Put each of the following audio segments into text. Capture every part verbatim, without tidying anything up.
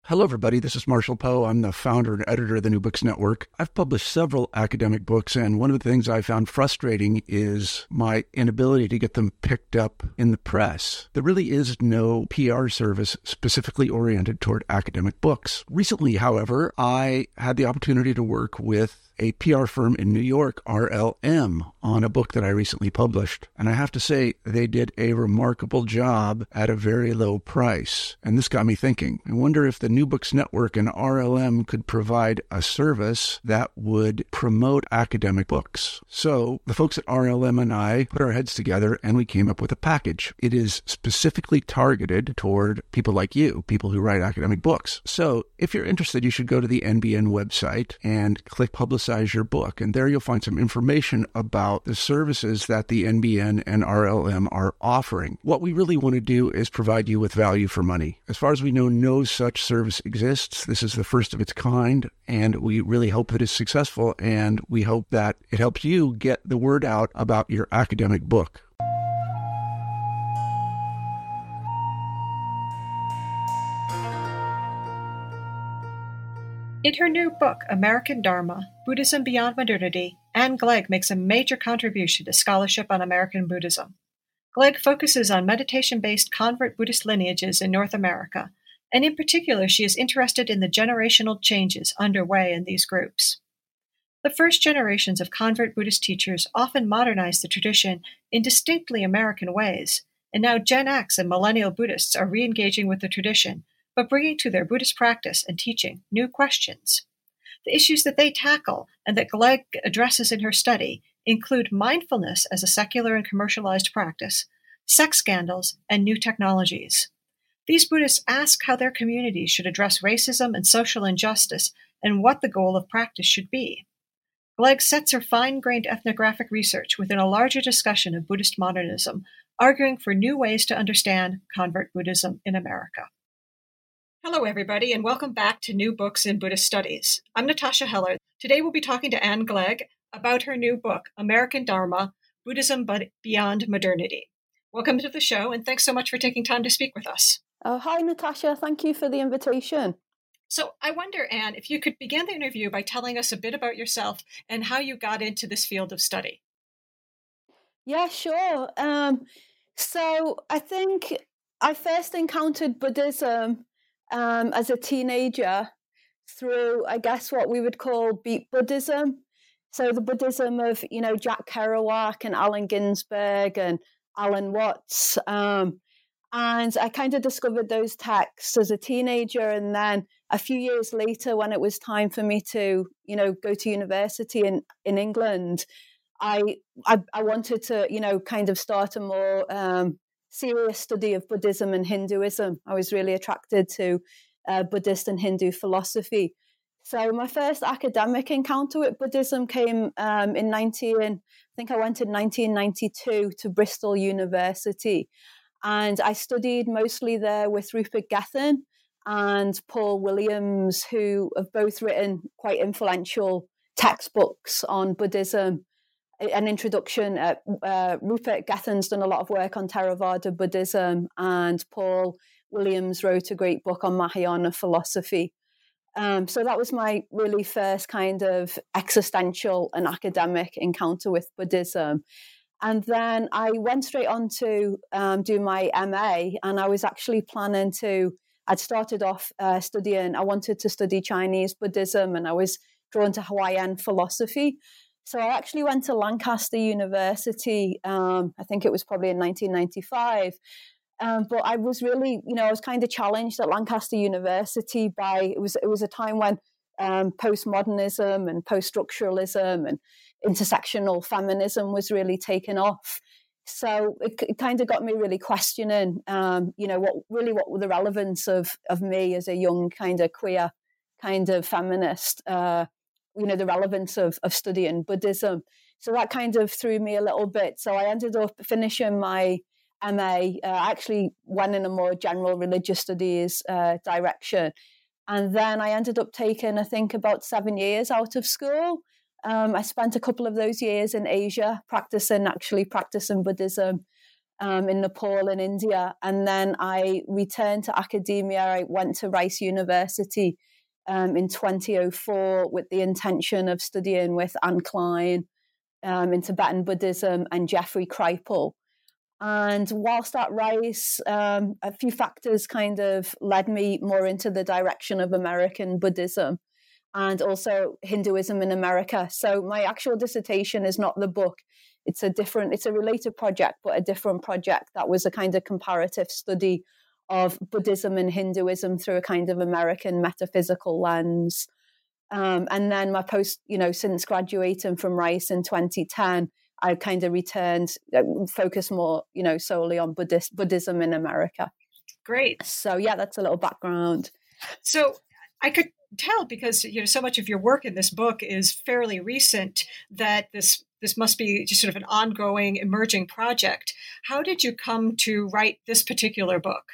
Hello, everybody. This is Marshall Poe. I'm the founder and editor of the New Books Network. I've published several academic books, and one of the things I found frustrating is my inability to get them picked up in the press. There really is no P R service specifically oriented toward academic books. Recently, however, I had the opportunity to work with a P R firm in New York, R L M, on a book that I recently published. And I have to say, they did a remarkable job at a very low price. And this got me thinking. I wonder if the New Books Network and R L M could provide a service that would promote academic books. So the folks at R L M and I put our heads together and we came up with a package. It is specifically targeted toward people like you, people who write academic books. So if you're interested, you should go to the N B N website and click Publicize your book. And there you'll find some information about the services that the N B N and R L M are offering. What we really want to do is provide you with value for money. As far as we know, no such service exists. This is the first of its kind, and we really hope that it's successful, and we hope that it helps you get the word out about your academic book. In her new book, American Dharma, Buddhism Beyond Modernity, Anne Glegg makes a major contribution to scholarship on American Buddhism. Glegg focuses on meditation-based convert Buddhist lineages in North America, and in particular, she is interested in the generational changes underway in these groups. The first generations of convert Buddhist teachers often modernized the tradition in distinctly American ways, and now Gen X and millennial Buddhists are re-engaging with the tradition, but bringing to their Buddhist practice and teaching new questions. The issues that they tackle and that Glegg addresses in her study include mindfulness as a secular and commercialized practice, sex scandals, and new technologies. These Buddhists ask how their communities should address racism and social injustice and what the goal of practice should be. Glegg sets her fine-grained ethnographic research within a larger discussion of Buddhist modernism, arguing for new ways to understand convert Buddhism in America. Hello, everybody, and welcome back to New Books in Buddhist Studies. I'm Natasha Heller. Today we'll be talking to Anne Glegg about her new book, American Dharma, Buddhism Beyond Modernity. Welcome to the show, and thanks so much for taking time to speak with us. Oh, hi, Natasha. Thank you for the invitation. So I wonder, Anne, if you could begin the interview by telling us a bit about yourself and how you got into this field of study. Yeah, sure. Um, so I think I first encountered Buddhism Um, as a teenager through, I guess, what we would call beat Buddhism. So the Buddhism of, you know, Jack Kerouac and Allen Ginsberg and Alan Watts. Um, and I kind of discovered those texts as a teenager. And then a few years later, when it was time for me to, you know, go to university in, in England, I, I, I wanted to, you know, kind of start a more um, serious study of Buddhism and Hinduism. I was really attracted to uh, Buddhist and Hindu philosophy. So my first academic encounter with Buddhism came um, in nineteen, I think I went in nineteen ninety-two to Bristol University. And I studied mostly there with Rupert Gethin and Paul Williams, who have both written quite influential textbooks on Buddhism. An introduction. Uh, uh, Rupert Gethin's done a lot of work on Theravada Buddhism, and Paul Williams wrote a great book on Mahayana philosophy. Um, so that was my really first kind of existential and academic encounter with Buddhism. And then I went straight on to um, do my M A, and I was actually planning to, I'd started off uh, studying, I wanted to study Chinese Buddhism, and I was drawn to Hawaiian philosophy. So I actually went to Lancaster University, um, I think it was probably in nineteen ninety-five. Um, but I was really, you know, I was kind of challenged at Lancaster University by, it was it was a time when um, postmodernism and post-structuralism and intersectional feminism was really taken off. So it, it kind of got me really questioning, um, you know, what really what were the relevance of of me as a young kind of queer kind of feminist, uh, you know, the relevance of, of studying Buddhism. So that kind of threw me a little bit. So I ended up finishing my M A. Uh, I actually went in a more general religious studies uh, direction. And then I ended up taking, I think, about seven years out of school. Um, I spent a couple of those years in Asia practicing, actually practicing Buddhism. um, in Nepal and India. And then I returned to academia. I went to Rice University um, in twenty oh four with the intention of studying with Anne Klein um, in Tibetan Buddhism and Jeffrey Kripal. And whilst at Rice, um, a few factors kind of led me more into the direction of American Buddhism and also Hinduism in America. So my actual dissertation is not the book. It's a different, it's a related project, but a different project that was a kind of comparative study of Buddhism and Hinduism through a kind of American metaphysical lens. Um, and then my post, you know, since graduating from Rice in twenty ten, I kind of returned, uh, focus more, you know, solely on Buddhist Buddhism in America. Great. So yeah, that's a little background. So I could tell, because you know so much of your work in this book is fairly recent, that this this must be just sort of an ongoing, emerging project. How did you come to write this particular book?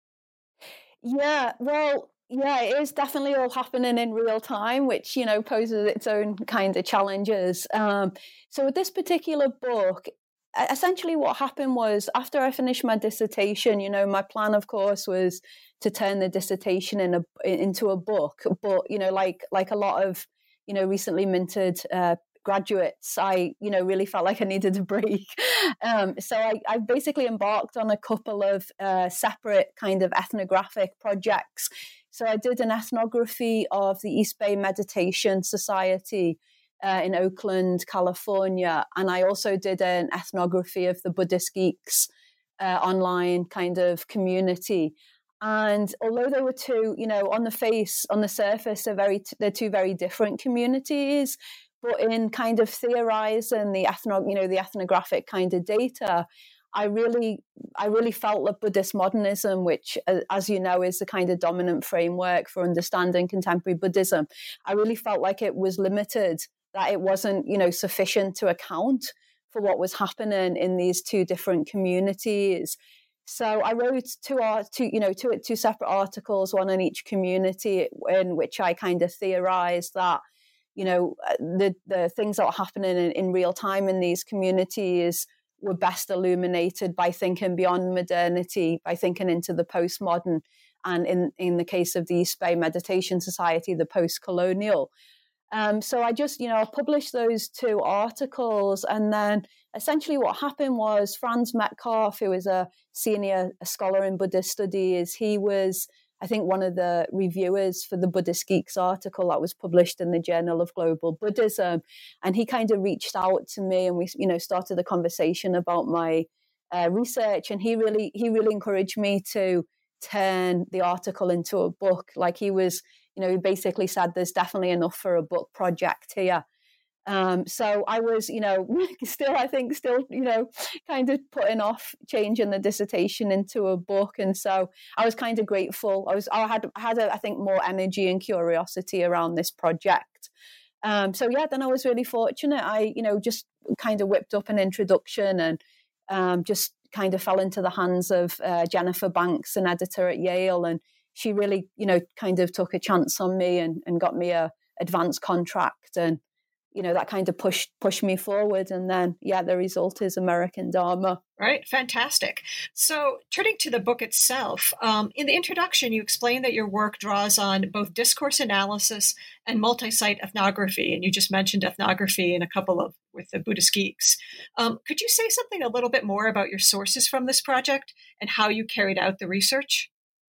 Yeah, well, yeah, it is definitely all happening in real time, which, you know, poses its own kind of challenges. Um, so with this particular book, essentially what happened was after I finished my dissertation, you know, my plan, of course, was to turn the dissertation in a, into a book. But, you know, like like a lot of, you know, recently minted uh, graduates, I, you know, really felt like I needed a break. Um, so I, I basically embarked on a couple of uh, separate kind of ethnographic projects. So I did an ethnography of the East Bay Meditation Society uh, in Oakland, California. And I also did an ethnography of the Buddhist Geeks uh, online kind of community. And although they were two, you know, on the face, on the surface, they're very, they're two very different communities, but in kind of theorizing the ethno, you know, the ethnographic kind of data, I really, I really felt that Buddhist modernism, which, as you know, is the kind of dominant framework for understanding contemporary Buddhism, I really felt like it was limited, that it wasn't, you know, sufficient to account for what was happening in these two different communities. So I wrote two, two, you know, two, two separate articles, one in each community, in which I kind of theorized that, you know, the the things that were happening in, in real time in these communities were best illuminated by thinking beyond modernity, by thinking into the postmodern, and in, in the case of the East Bay Meditation Society, the post-colonial. Um, so I just, you know, I published those two articles, and then essentially what happened was Franz Metcalf, who is a senior scholar in Buddhist studies, he was, I think, one of the reviewers for the Buddhist Geeks article that was published in the Journal of Global Buddhism. And he kind of reached out to me, and we, you know, started a conversation about my uh, research. And he really, he really encouraged me to turn the article into a book. Like he was, you know, he basically said, there's definitely enough for a book project here. Um, so I was, you know, still, I think, still, you know, kind of putting off changing the dissertation into a book. And so I was kind of grateful. I was, I had, I had, a, I think, more energy and curiosity around this project. Um, so yeah, then I was really fortunate. I, you know, just kind of whipped up an introduction and um, just kind of fell into the hands of uh, Jennifer Banks, an editor at Yale, and she really, you know, kind of took a chance on me and, and got me a advanced contract, and you know, that kind of pushed pushed me forward. And then, yeah, the result is American Dharma. Right. Fantastic. So turning to the book itself, um, in the introduction, you explain that your work draws on both discourse analysis and multi-site ethnography. And you just mentioned ethnography in a couple of with the Buddhist Geeks. Um, could you say something a little bit more about your sources from this project and how you carried out the research?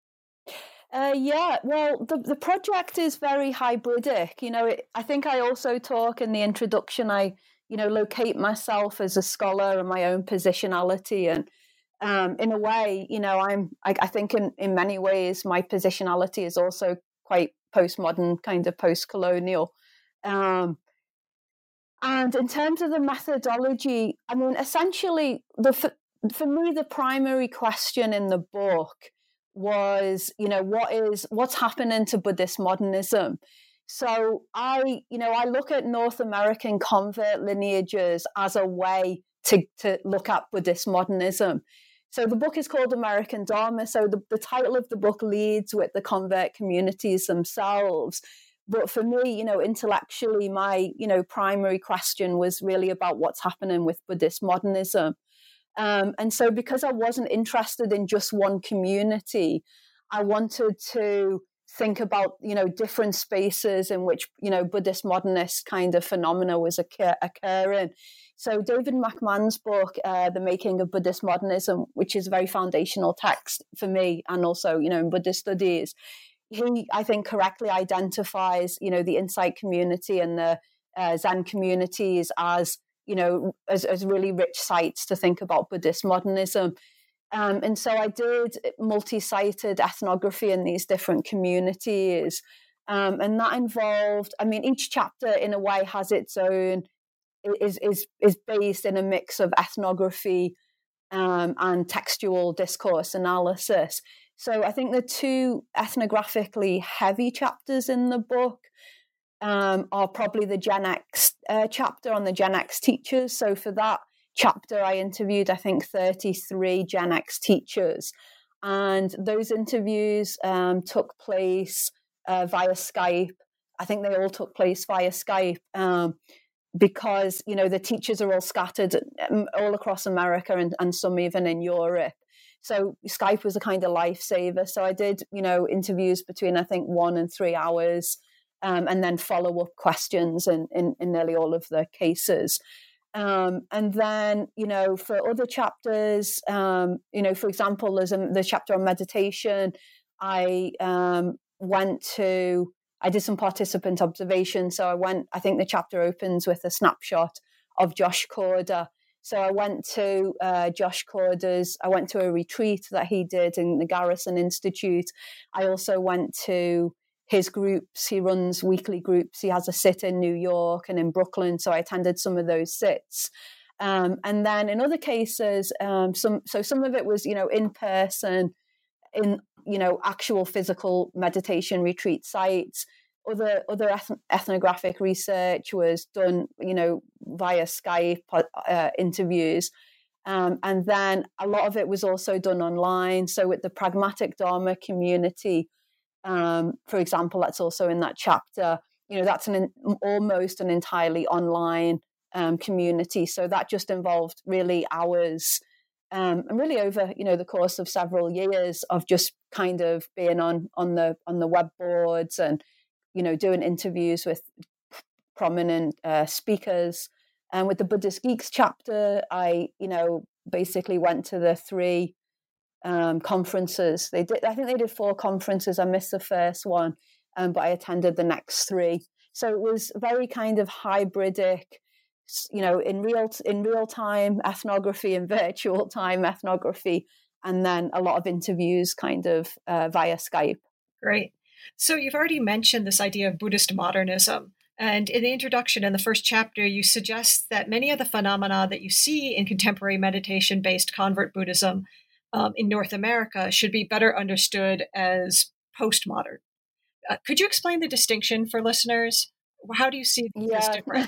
Uh, yeah, well, the, the project is very hybridic. You know, it, I think I also talk in the introduction, I, you know, locate myself as a scholar and my own positionality. And um, in a way, you know, I'm, I, I think in, in many ways, my positionality is also quite postmodern, kind of post-colonial. Um, and in terms of the methodology, I mean, essentially, the for, for me, the primary question in the book was, you know, what is what's happening to Buddhist modernism? So I, you know, I look at North American convert lineages as a way to, to look at Buddhist modernism. So the book is called American Dharma. So the, the title of the book leads with the convert communities themselves. But for me, you know, intellectually, my, you know, primary question was really about what's happening with Buddhist modernism. Um, and so because I wasn't interested in just one community, I wanted to think about, you know, different spaces in which, you know, Buddhist modernist kind of phenomena was occur- occurring. So David McMahon's book, uh, The Making of Buddhist Modernism, which is a very foundational text for me and also, you know, in Buddhist studies, he, I think, correctly identifies, you know, the Insight community and the uh, Zen communities as, you know, as, as really rich sites to think about Buddhist modernism. Um, and so I did multi-sited ethnography in these different communities. Um, and that involved, I mean, each chapter in a way has its own, is is is based in a mix of ethnography um, and textual discourse analysis. So I think the two ethnographically heavy chapters in the book um, are probably the Gen X uh, chapter on the Gen X teachers. So for that chapter, I interviewed, I think, thirty-three Gen X teachers. And those interviews um, took place uh, via Skype. I think they all took place via Skype. Um, because, you know, the teachers are all scattered all across America and, and some even in Europe. So Skype was a kind of lifesaver. So I did, you know, interviews between, I think, one and three hours um, and then follow-up questions in, in, in nearly all of the cases. Um, and then, you know, for other chapters, um, you know, for example, there's a, the chapter on meditation. I um, went to... I did some participant observation. So I went, I think the chapter opens with a snapshot of Josh Corder. So I went to uh, Josh Corder's, I went to a retreat that he did in the Garrison Institute. I also went to his groups. He runs weekly groups. He has a sit in New York and in Brooklyn. So I attended some of those sits. Um, and then in other cases, um, some so some of it was, you know, in person, in, you know, actual physical meditation retreat sites. Other other eth- ethnographic research was done, you know, via Skype uh, interviews. Um, and then a lot of it was also done online. So with the Pragmatic Dharma community, um, for example, that's also in that chapter, you know, that's an almost an entirely online um, community. So that just involved really hours Um, and really over, you know, the course of several years of just kind of being on on the on the web boards and, you know, doing interviews with prominent uh, speakers. And with the Buddhist Geeks chapter, I, you know, basically went to the three um, conferences. They did, I think they did four conferences. I missed the first one, um, but I attended the next three. So it was very kind of hybridic, you know, in real in real time ethnography and virtual time ethnography, and then a lot of interviews kind of uh, via Skype. Great. So you've already mentioned this idea of Buddhist modernism. And in the introduction, in the first chapter, you suggest that many of the phenomena that you see in contemporary meditation-based convert Buddhism um, in North America should be better understood as postmodern. Uh, could you explain the distinction for listeners? How do you see this Yeah. as different?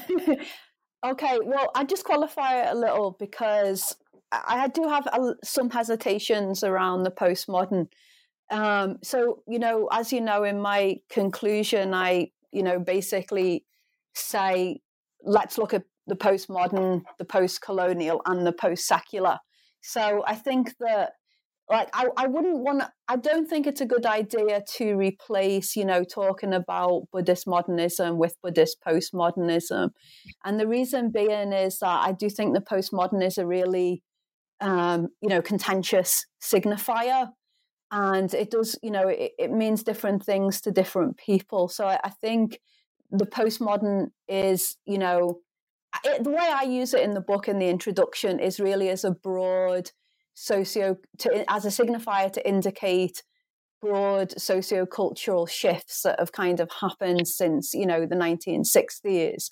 Okay, well, I just qualify it a little because I do have a, some hesitations around the postmodern. Um, so, you know, as you know, in my conclusion, I, you know, basically say, let's look at the postmodern, the post-colonial, and the post-secular. So I think that, like, I, I wouldn't want to, I don't think it's a good idea to replace, you know, talking about Buddhist modernism with Buddhist postmodernism. And the reason being is that I do think the postmodern is a really, um, you know, contentious signifier. And it does, you know, it, it means different things to different people. So I, I think the postmodern is, you know, it, the way I use it in the book in the introduction is really as a broad socio, to, as a signifier to indicate broad socio-cultural shifts that have kind of happened since, you know, the nineteen sixties.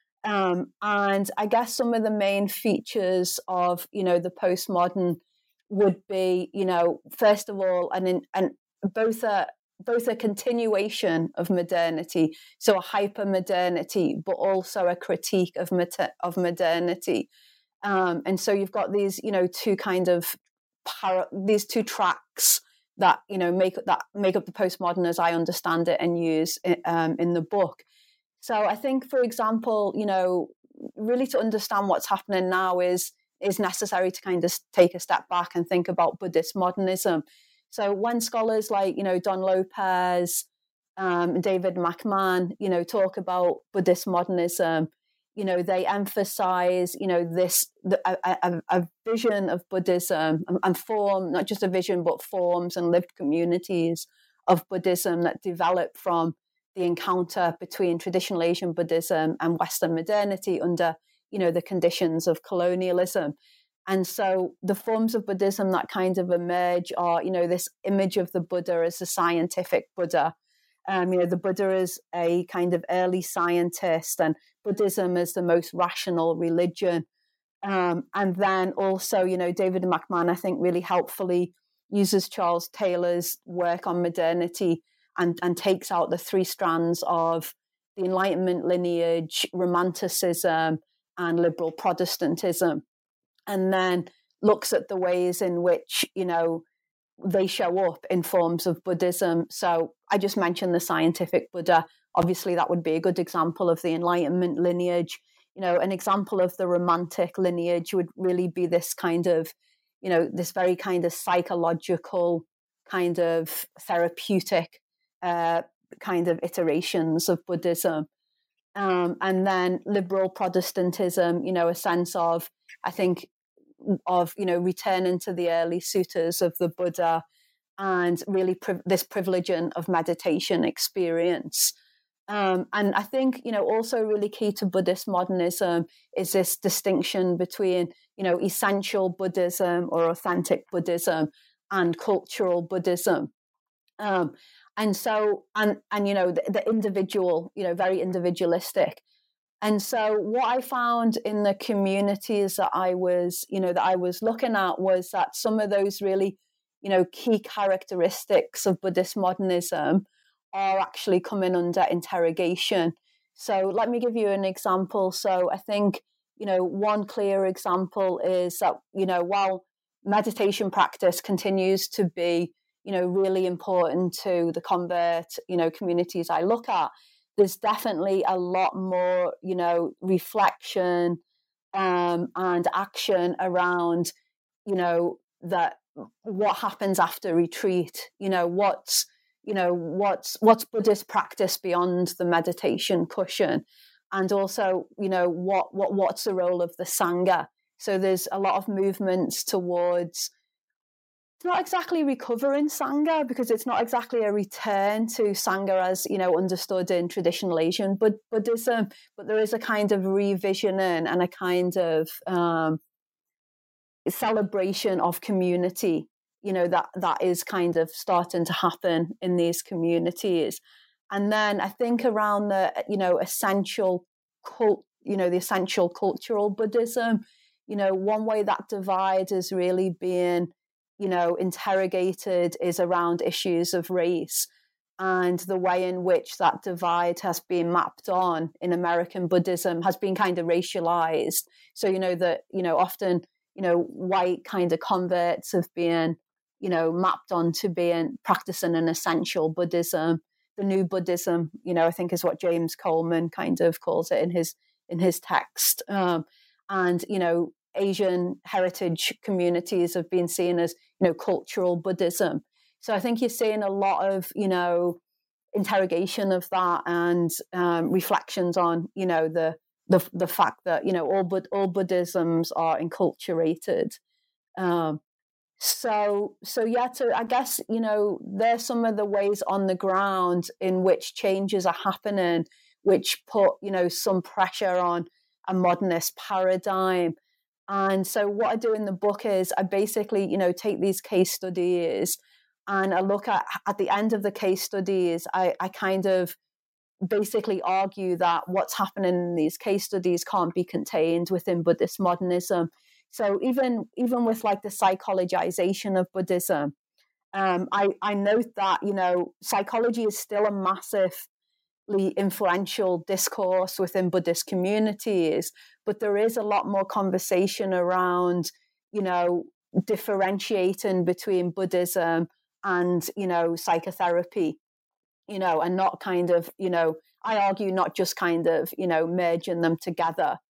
Um, and I guess some of the main features of, you know, the postmodern would be, you know, first of all, an, an both a both a continuation of modernity, so a hyper-modernity, but also a critique of of modernity. Um, and so you've got these, you know, two kind of para- these two tracks that, you know, make that make up the postmodern as I understand it and use it, um, in the book. So I think, for example, you know, really to understand what's happening now is is necessary to kind of take a step back and think about Buddhist modernism. So when scholars like, you know, Don Lopez, um, David McMahon, you know, talk about Buddhist modernism, you know, they emphasize, you know, this, the, a, a, a vision of Buddhism and, and form, not just a vision, but forms and lived communities of Buddhism that develop from the encounter between traditional Asian Buddhism and Western modernity under, you know, the conditions of colonialism. And so the forms of Buddhism that kind of emerge are, you know, this image of the Buddha as a scientific Buddha. Um, you know, the Buddha is a kind of early scientist, and Buddhism is the most rational religion. Um, and then also, you know, David McMahon, I think, really helpfully uses Charles Taylor's work on modernity and, and takes out the three strands of the Enlightenment lineage, Romanticism, and liberal Protestantism, and then looks at the ways in which, you know, they show up in forms of Buddhism. So I just mentioned the scientific Buddha. Obviously, that would be a good example of the Enlightenment lineage. You know, an example of the Romantic lineage would really be this kind of, you know, this very kind of psychological, kind of therapeutic uh, kind of iterations of Buddhism. Um, and then liberal Protestantism, you know, a sense of, I think, of, you know, returning to the early suttas of the Buddha and really pri- this privileging of meditation experience. Um, and I think, you know, also really key to Buddhist modernism is this distinction between, you know, essential Buddhism or authentic Buddhism and cultural Buddhism. Um, and so, and, and, you know, the, the individual, you know, very individualistic. And so what I found in the communities that I was, you know, that I was looking at was that some of those really, you know, key characteristics of Buddhist modernism are actually coming under interrogation. So let me give you an example. So I think, you know, one clear example is that, you know, while meditation practice continues to be, you know, really important to the convert, you know, communities I look at, there's definitely a lot more, you know, reflection um, and action around, you know, that what happens after retreat, you know, what's, you know, what's what's Buddhist practice beyond the meditation cushion, and also, you know, what what what's the role of the Sangha. So there's a lot of movements towards, it's not exactly recovering Sangha, because it's not exactly a return to Sangha as, you know, understood in traditional Asian Buddhism, but there is a kind of revisioning and a kind of um, celebration of community, you know, that that is kind of starting to happen in these communities. And then I think around the, you know, essential cult, you know, the essential cultural Buddhism, you know, one way that divide is really being, you know, interrogated is around issues of race, and the way in which that divide has been mapped on in American Buddhism has been kind of racialized. So, you know, that, you know, often, you know, white kind of converts have been, you know, mapped onto being practicing an essential Buddhism. The new Buddhism, you know, I think is what James Coleman kind of calls it in his in his text. Um, and, you know, Asian heritage communities have been seen as, you know, cultural Buddhism. So I think you're seeing a lot of, you know, interrogation of that and um, reflections on, you know, the the the fact that, you know, all Bud- all Buddhisms are enculturated. Um, so so yeah, so I guess, you know, there's some of the ways on the ground in which changes are happening, which put, you know, some pressure on a modernist paradigm. And so what I do in the book is I basically, you know, take these case studies and I look at, at the end of the case studies, I, I kind of basically argue that what's happening in these case studies can't be contained within Buddhist modernism. So even even with like the psychologization of Buddhism, um, I, I note that, you know, psychology is still a massively influential discourse within Buddhist communities, but there is a lot more conversation around, you know, differentiating between Buddhism and, you know, psychotherapy, you know, and not kind of, you know, I argue not just kind of, you know, merging them together.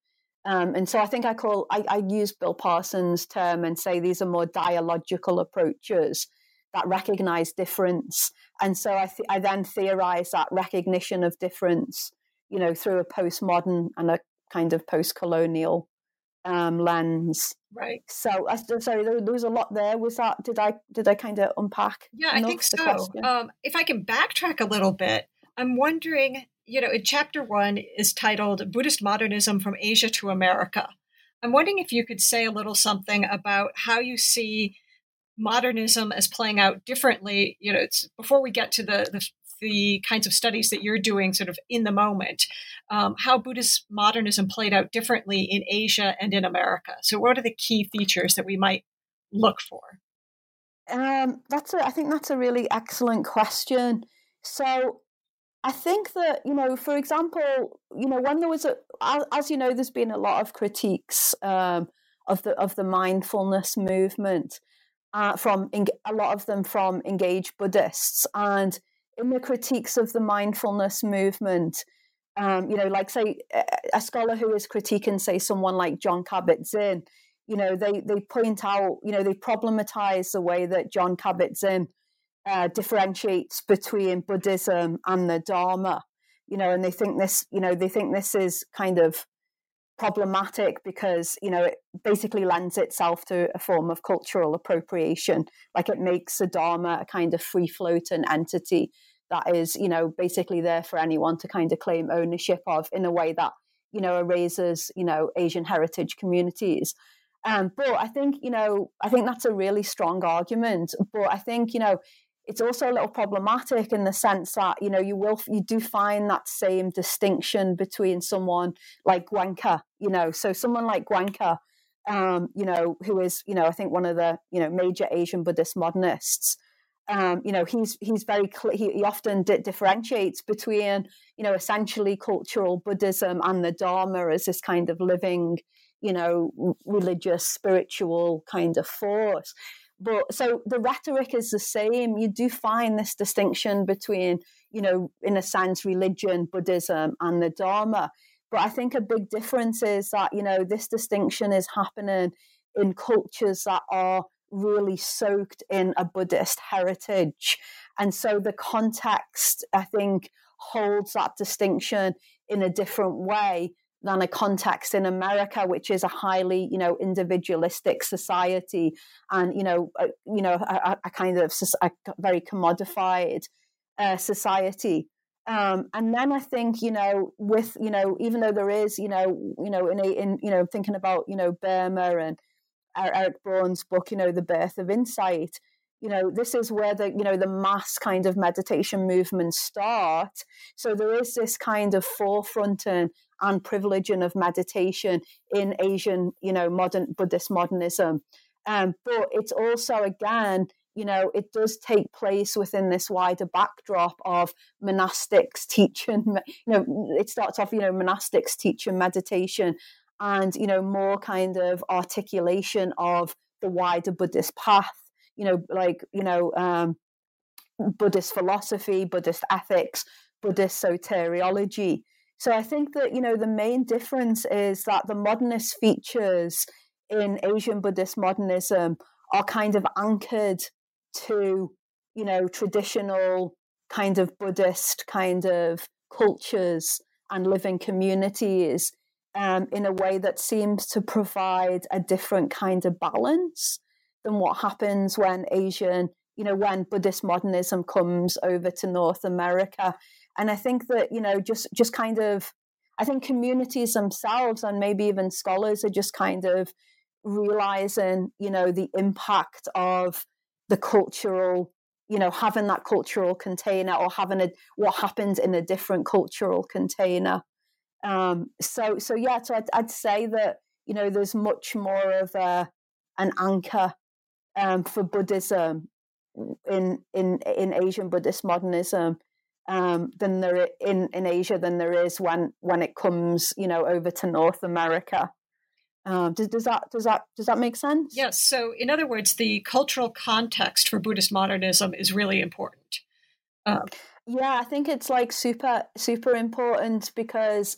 Um, and so I think I call, I, I use Bill Parsons' term and say these are more dialogical approaches that recognize difference. And so I, th- I then theorize that recognition of difference, you know, through a postmodern and a kind of post-colonial um, lens. Right. So, I, sorry, there, there was a lot there. Was that, did I, did I kind of unpack Yeah, enough I think the so. question? Um, if I can backtrack a little bit, I'm wondering, you know, in chapter one is titled Buddhist Modernism from Asia to America. I'm wondering if you could say a little something about how you see modernism as playing out differently, you know, it's, before we get to the, the the kinds of studies that you're doing sort of in the moment, um, how Buddhist modernism played out differently in Asia and in America. So what are the key features that we might look for? Um, that's a, I think that's a really excellent question. So I think that, you know, for example, you know, when there was a, as you know, there's been a lot of critiques um, of the of the mindfulness movement uh, from a lot of them from engaged Buddhists, and in the critiques of the mindfulness movement, um, you know, like say a scholar who is critiquing, say, someone like Jon Kabat-Zinn, you know, they they point out, you know, they problematize the way that Jon Kabat-Zinn uh, differentiates between Buddhism and the Dharma, you know, and they think this, you know, they think this is kind of problematic because, you know, it basically lends itself to a form of cultural appropriation. Like it makes the Dharma a kind of free-floating entity that is, you know, basically there for anyone to kind of claim ownership of in a way that, you know, erases, you know, Asian heritage communities. Um, but I think, you know, I think that's a really strong argument. But I think, you know, it's also a little problematic in the sense that, you know, you will, you do find that same distinction between someone like Goenka, you know, so someone like Goenka, um, you know, who is, you know, I think one of the, you know, major Asian Buddhist modernists, um, you know, he's, he's very, cl- he, he often di- differentiates between, you know, essentially cultural Buddhism and the Dharma as this kind of living, you know, religious, spiritual kind of force. But so the rhetoric is the same. You do find this distinction between, you know, in a sense, religion, Buddhism, and the Dharma. But I think a big difference is that, you know, this distinction is happening in cultures that are really soaked in a Buddhist heritage. And so the context, I think, holds that distinction in a different way than a context in America, which is a highly, you know, individualistic society, and you know, a, you know, a, a kind of a very commodified uh, society. Um, and then I think, you know, with, you know, even though there is, you know, you know, in, a, in you know, thinking about, you know, Burma and Eric Braun's book, you know, The Birth of Insight, you know, this is where the, you know, the mass kind of meditation movements start. So there is this kind of forefronting and privileging of meditation in Asian, you know, modern Buddhist modernism. Um, but it's also, again, you know, it does take place within this wider backdrop of monastics teaching, you know, it starts off, you know, monastics teaching meditation and, you know, more kind of articulation of the wider Buddhist path, you know, like, you know, um, Buddhist philosophy, Buddhist ethics, Buddhist soteriology. So I think that, you know, the main difference is that the modernist features in Asian Buddhist modernism are kind of anchored to, you know, traditional kind of Buddhist kind of cultures and living communities um, in a way that seems to provide a different kind of balance than what happens when Asian, you know, when Buddhist modernism comes over to North America. And I think that, you know, just just kind of, I think communities themselves and maybe even scholars are just kind of realizing, you know, the impact of the cultural, you know, having that cultural container or having a, what happens in a different cultural container. Um, so, so yeah, so I'd, I'd say that, you know, there's much more of a, an anchor um, for Buddhism in in in Asian Buddhist modernism um, than there in in Asia than there is when when it comes, you know, over to North America. Um, does, does that does that does that make sense? Yes. So, in other words, the cultural context for Buddhist modernism is really important. Um, yeah, I think it's like super super important because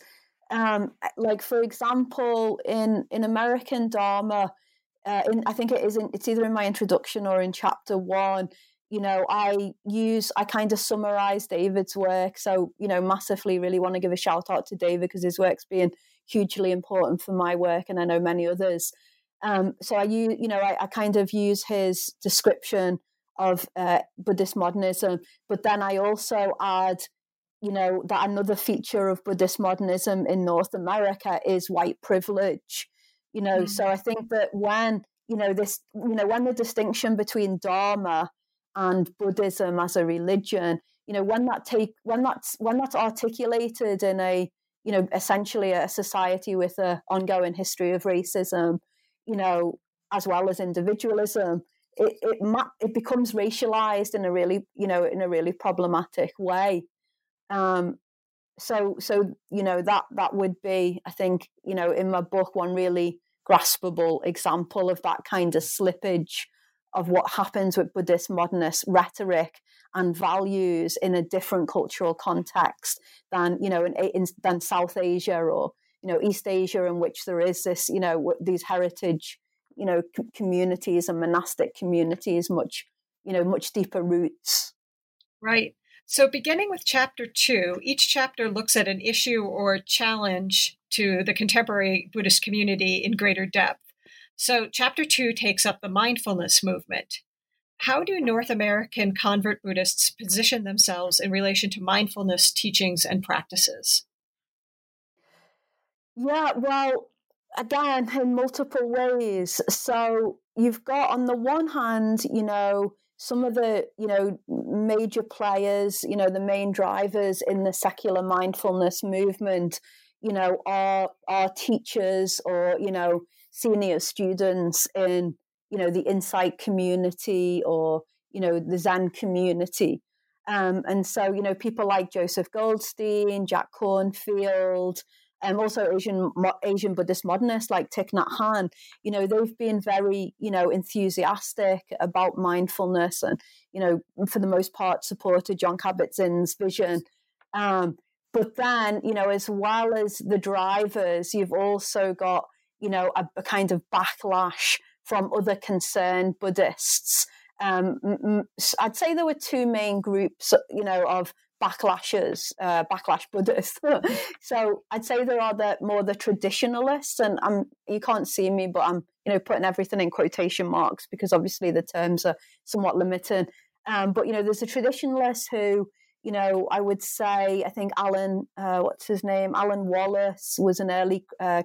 Um, like, for example, in, in American Dharma, uh, in, I think it is in, it's either in my introduction or in chapter one, you know, I use, I kind of summarize David's work. So, you know, massively really want to give a shout out to David because his work's been hugely important for my work, and I know many others. Um, so I use, you know, I, I kind of use his description of uh, Buddhist modernism, but then I also add, you know, that another feature of Buddhist modernism in North America is white privilege. You know, mm-hmm. So I think that when, you know, this, you know, when the distinction between Dharma and Buddhism as a religion, you know, when that take, when that's, when that's articulated in a, you know, essentially a society with an ongoing history of racism, you know, as well as individualism, it it it becomes racialized in a really, you know, in a really problematic way. Um, so so you know that that would be, I think, you know, in my book, one really graspable example of that kind of slippage of what happens with Buddhist modernist rhetoric and values in a different cultural context than, you know, in, in than South Asia or, you know, East Asia, in which there is this, you know, these heritage, you know, c- communities and monastic communities, much, you know, much deeper roots. Right. So beginning with chapter two, each chapter looks at an issue or challenge to the contemporary Buddhist community in greater depth. So chapter two takes up the mindfulness movement. How do North American convert Buddhists position themselves in relation to mindfulness teachings and practices? Yeah, well, again, in multiple ways. So you've got, on the one hand, you know, some of the, you know, major players, you know, the main drivers in the secular mindfulness movement, you know, are are teachers or, you know, senior students in, you know, the Insight community or, you know, the Zen community. Um, and so, you know, people like Joseph Goldstein, Jack Kornfield, and um, also Asian Asian Buddhist modernists like Thich Nhat Hanh, you know, they've been very, you know, enthusiastic about mindfulness and, you know, for the most part supported Jon Kabat-Zinn's vision. Um, but then, you know, as well as the drivers, you've also got, you know, a, a kind of backlash from other concerned Buddhists. Um, I'd say there were two main groups, you know, of backlashes, uh, backlash Buddhists. So I'd say there are the more the traditionalists, and I'm you can't see me, but I'm, you know, putting everything in quotation marks because obviously the terms are somewhat limited. Um, but you know, there's the traditionalists who, you know, I would say, I think Alan, uh, what's his name, Alan Wallace was an early uh,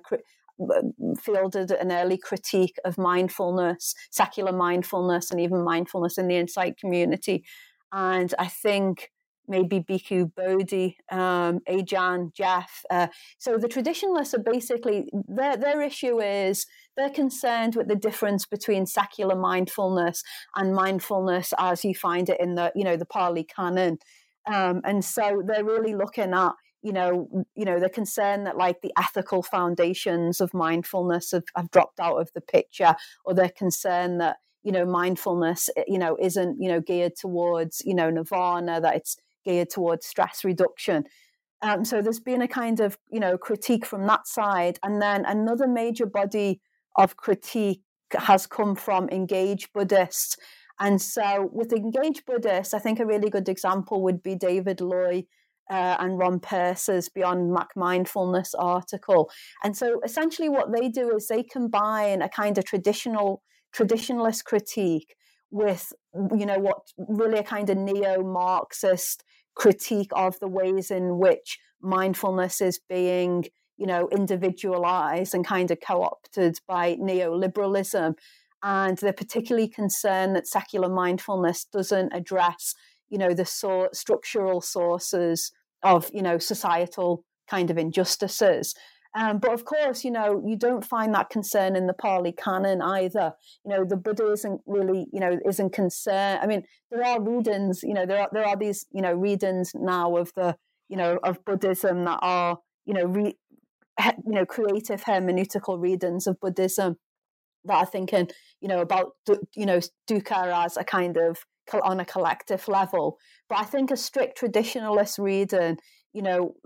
fielded an early critique of mindfulness, secular mindfulness, and even mindfulness in the Insight community. And I think maybe Bhikkhu Bodhi, um, Ajahn, Jeff. Uh, so the traditionalists are basically, their, their issue is they're concerned with the difference between secular mindfulness and mindfulness as you find it in the, you know, the Pali Canon. Um, and so they're really looking at, you know, you know, they're concerned that like the ethical foundations of mindfulness have, have dropped out of the picture, or they're concerned that, you know, mindfulness, you know, isn't, you know, geared towards, you know, nirvana, that it's geared towards stress reduction. Um, so there's been a kind of, you know, critique from that side. And then another major body of critique has come from engaged Buddhists. And so with engaged Buddhists, I think a really good example would be David Loy uh, and Ron Pearce's Beyond Mac Mindfulness article. And so essentially what they do is they combine a kind of traditional traditionalist critique with, you know, what really a kind of neo-Marxist critique of the ways in which mindfulness is being, you know, individualized and kind of co-opted by neoliberalism. And they're particularly concerned that secular mindfulness doesn't address, you know, the so- structural sources of, you know, societal kind of injustices. Um, but of course, you know, you don't find that concern in the Pali Canon either. You know, the Buddha isn't really, you know, isn't concerned. I mean, there are readings, you know, there are there are these, you know, readings now of the, you know, of Buddhism that are, you know, re, you know, creative hermeneutical readings of Buddhism that are thinking, you know, about, you know, dukkha as a kind of on a collective level. But I think a strict traditionalist reading, you know,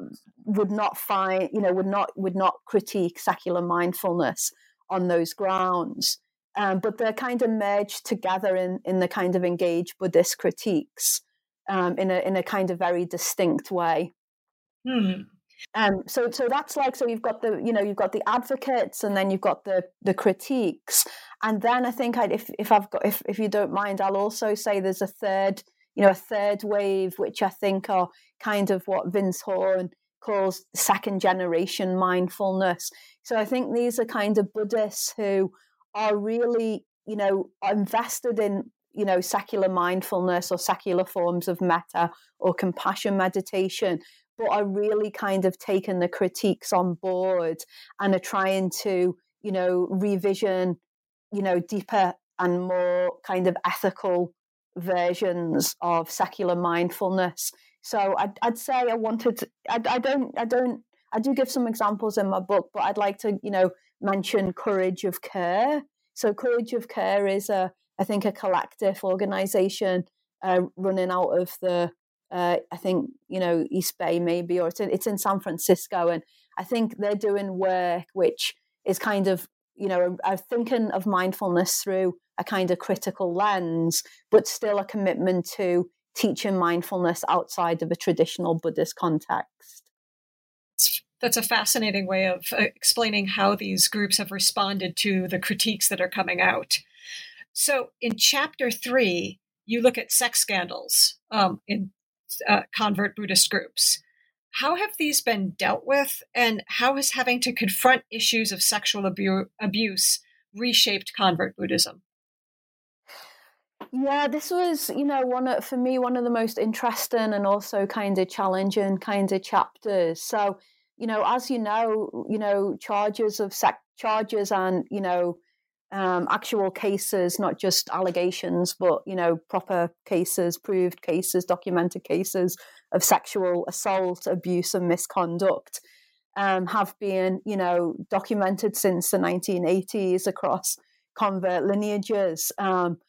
would not find, you know, would not would not critique secular mindfulness on those grounds. Um, but they're kind of merged together in, in the kind of engaged Buddhist critiques um, in a in a kind of very distinct way. Hmm. Um, so so that's like, so you've got the, you know, you've got the advocates, and then you've got the the critiques, and then I think I'd, if if I've got if if you don't mind, I'll also say there's a third, you know, a third wave, which I think are kind of what Vince Horn calls second generation mindfulness. So I think these are kind of Buddhists who are really, you know, invested in, you know, secular mindfulness or secular forms of metta or compassion meditation, but are really kind of taking the critiques on board and are trying to, you know, revision, you know, deeper and more kind of ethical versions of secular mindfulness. So I'd, I'd say I wanted to, I, I don't, I don't, I do give some examples in my book, but I'd like to, you know, mention Courage of Care. So Courage of Care is a, I think, a collective organization uh, running out of the, uh, I think, you know, East Bay maybe, or it's in, it's in San Francisco. And I think they're doing work which is kind of, you know, are thinking of mindfulness through a kind of critical lens, but still a commitment to teaching mindfulness outside of a traditional Buddhist context. That's a fascinating way of uh, explaining how these groups have responded to the critiques that are coming out. So in chapter three, you look at sex scandals um, in uh, convert Buddhist groups. How have these been dealt with, and how has having to confront issues of sexual abu- abuse reshaped convert Buddhism? Yeah, this was, you know, one of, for me, one of the most interesting and also kind of challenging kind of chapters. So, you know, as you know, you know, charges of sex charges and, you know, um, actual cases, not just allegations, but, you know, proper cases, proved cases, documented cases of sexual assault, abuse, and misconduct um, have been, you know, documented since the nineteen eighties across convert lineages. Um,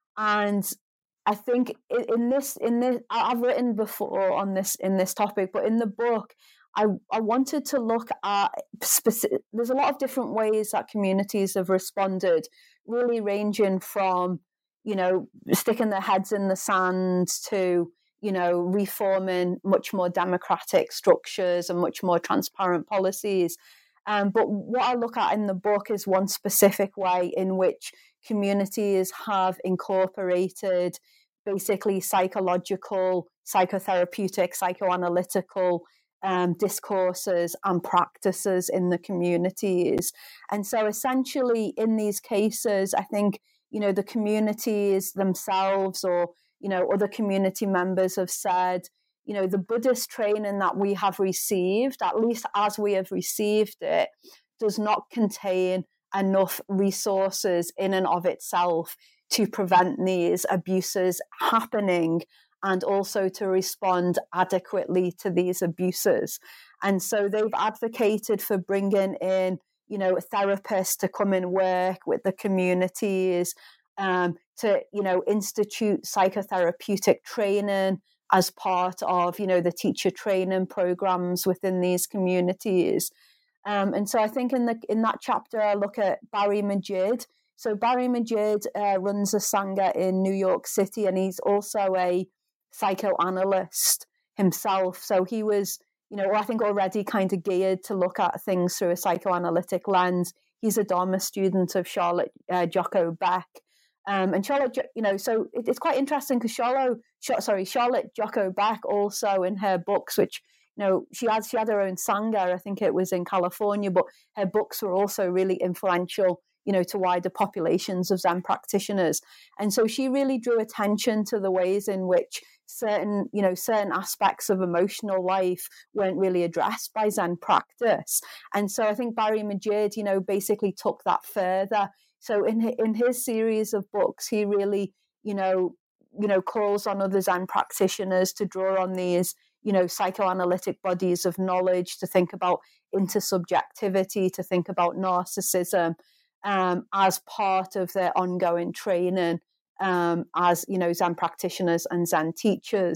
and I think in this, in this, I've written before on this, in this topic, but in the book, I, I wanted to look at specific, there's a lot of different ways that communities have responded, really ranging from, you know, sticking their heads in the sand to, you know, reforming much more democratic structures and much more transparent policies. Um, but what I look at in the book is one specific way in which communities have incorporated basically psychological, psychotherapeutic, psychoanalytical um, discourses and practices in the communities. And so essentially in these cases, I think, you know, the communities themselves or, you know, other community members have said, you know, the Buddhist training that we have received, at least as we have received it, does not contain enough resources in and of itself to prevent these abuses happening and also to respond adequately to these abuses. And so they've advocated for bringing in, you know, therapists to come and work with the communities, um, to, you know, institute psychotherapeutic training as part of, you know, the teacher training programs within these communities. Um, and so I think in the in that chapter, I look at Barry Majid. So Barry Majid uh, runs a Sangha in New York City, and he's also a psychoanalyst himself. So he was, you know, I think already kind of geared to look at things through a psychoanalytic lens. He's a Dharma student of Charlotte uh, Jocko Beck. Um, and Charlotte, you know, so it, it's quite interesting because Charlotte, sorry, Charlotte Jocko Beck also in her books, which, you know, she had she had her own Sangha, I think it was in California, but her books were also really influential, you know, to wider populations of Zen practitioners. And so she really drew attention to the ways in which certain, you know, certain aspects of emotional life weren't really addressed by Zen practice. And so I think Barry Majid, you know, basically took that further. So in his, in his series of books, he really, you know, you know, calls on other Zen practitioners to draw on these, you know, psychoanalytic bodies of knowledge, to think about intersubjectivity, to think about narcissism um, as part of their ongoing training um, as, you know, Zen practitioners and Zen teachers.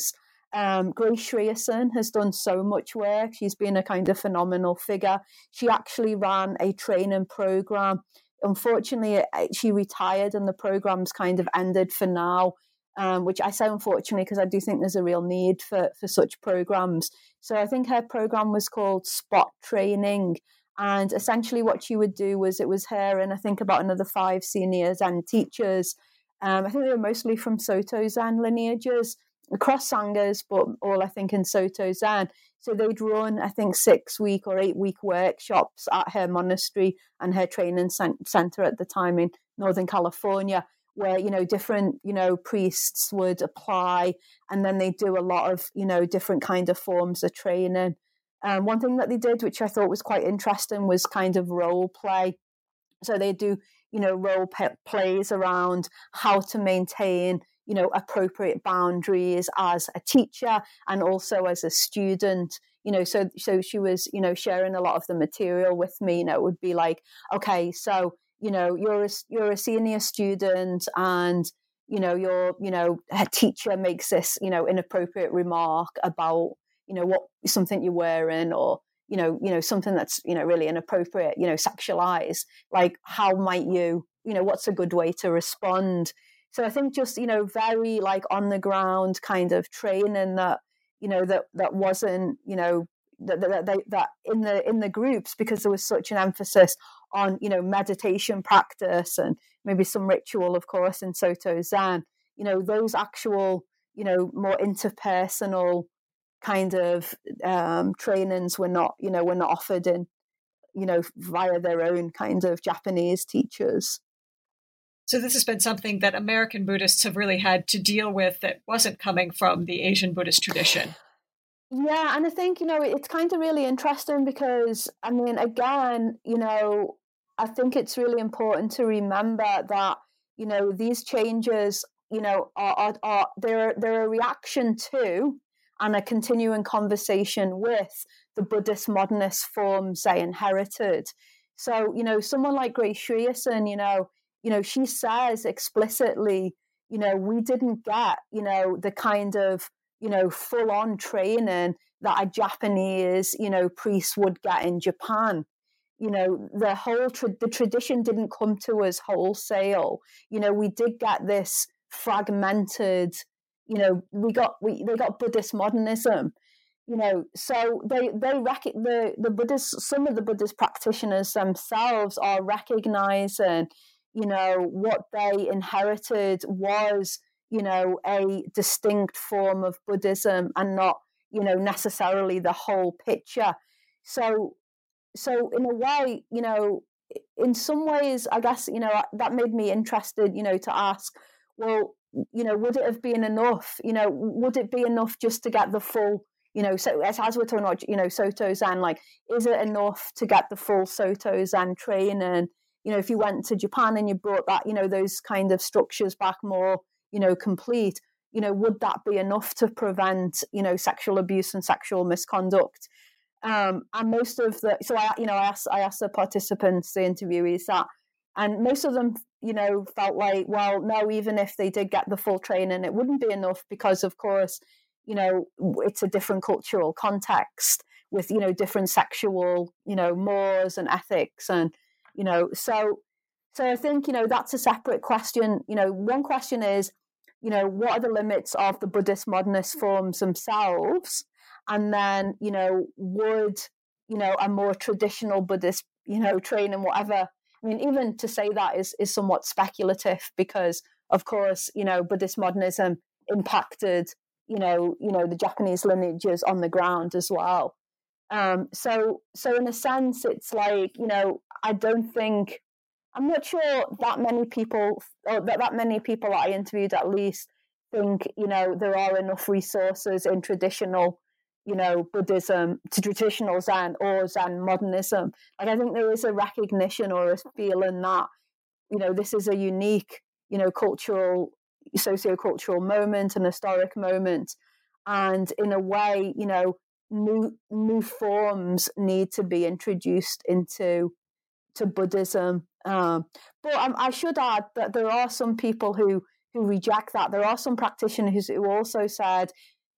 Um, Grace Schreierson has done so much work. She's been a kind of phenomenal figure. She actually ran a training program. Unfortunately, she retired and the program's kind of ended for now, um, which I say unfortunately because I do think there's a real need for, for such programs. So I think her program was called Spot Training. And essentially what she would do was it was her and I think about another five senior Zen teachers. Um, I think they were mostly from Soto Zen lineages, across Sanghas, but all I think in Soto Zen. So they'd run, I think, six week or eight week workshops at her monastery and her training center at the time in Northern California, where, you know, different, you know, priests would apply and then they do a lot of, you know, different kind of forms of training. Um, one thing that they did, which I thought was quite interesting, was kind of role play. So they do, you know, role pe- plays around how to maintain, you know, appropriate boundaries as a teacher and also as a student. You know, so so she was, you know, sharing a lot of the material with me. You know, it would be like, okay, so, you know, you're a, you're a senior student and, you know, your, you know, a teacher makes this, you know, inappropriate remark about, you know, what something you're wearing or, you know, you know, something that's, you know, really inappropriate, you know, sexualized, like how might you, you know, what's a good way to respond? So I think just, you know, very like on the ground kind of training that, you know, that, that wasn't, you know, that, that, that, that in the, in the groups, because there was such an emphasis on, you know, meditation practice and maybe some ritual, of course, in Soto Zen, you know, those actual, you know, more interpersonal kind of um, trainings were not, you know, were not offered in, you know, via their own kind of Japanese teachers. So this has been something that American Buddhists have really had to deal with that wasn't coming from the Asian Buddhist tradition. Yeah, and I think, you know, it's kind of really interesting because, I mean, again, you know, I think it's really important to remember that, you know, these changes, you know, are, are, are they're, they're a reaction to and a continuing conversation with the Buddhist modernist forms they inherited. So, you know, someone like Grace Schreierson, you know, you know, she says explicitly, you know, we didn't get, you know, the kind of, you know, full on training that a Japanese, you know, priest would get in Japan. You know, the whole, tra- the tradition didn't come to us wholesale. You know, we did get this fragmented, you know, we got, we, they got Buddhist modernism, you know, so they, they, rec- the, the Buddhist, some of the Buddhist practitioners themselves are recognizing, you know, what they inherited was, you know, a distinct form of Buddhism and not, you know, necessarily the whole picture. So, so in a way, you know, in some ways, I guess, you know, that made me interested, you know, to ask, well, you know, would it have been enough? You know, would it be enough just to get the full, you know, so as, as we're talking about, you know, Soto Zen, like, is it enough to get the full Soto Zen training? You know, if you went to Japan and you brought that, you know, those kind of structures back more, you know, complete, you know, would that be enough to prevent, you know, sexual abuse and sexual misconduct? Um, and most of the, so I, you know, I asked, I asked the participants, the interviewees that, and most of them, you know, felt like, well, no, even if they did get the full training, it wouldn't be enough because, of course, you know, it's a different cultural context with, you know, different sexual, you know, mores and ethics. And, you know, so, so I think, you know, that's a separate question. You know, one question is, you know, what are the limits of the Buddhist modernist forms themselves? And then, you know, would, you know, a more traditional Buddhist, you know, training, whatever. I mean, even to say that is, is somewhat speculative because, of course, you know, Buddhist modernism impacted, you know, you know, the Japanese lineages on the ground as well. Um, so, so in a sense, it's like, you know, I don't think, I'm not sure that many people, or that, that many people that I interviewed at least think, you know, there are enough resources in traditional, you know, Buddhism to traditional Zen or Zen modernism. Like, I think there is a recognition or a feeling that, you know, this is a unique, you know, cultural, socio-cultural moment, an historic moment. And in a way, you know, new new forms need to be introduced into to Buddhism. Um, but um, I should add that there are some people who who reject that. There are some practitioners who also said,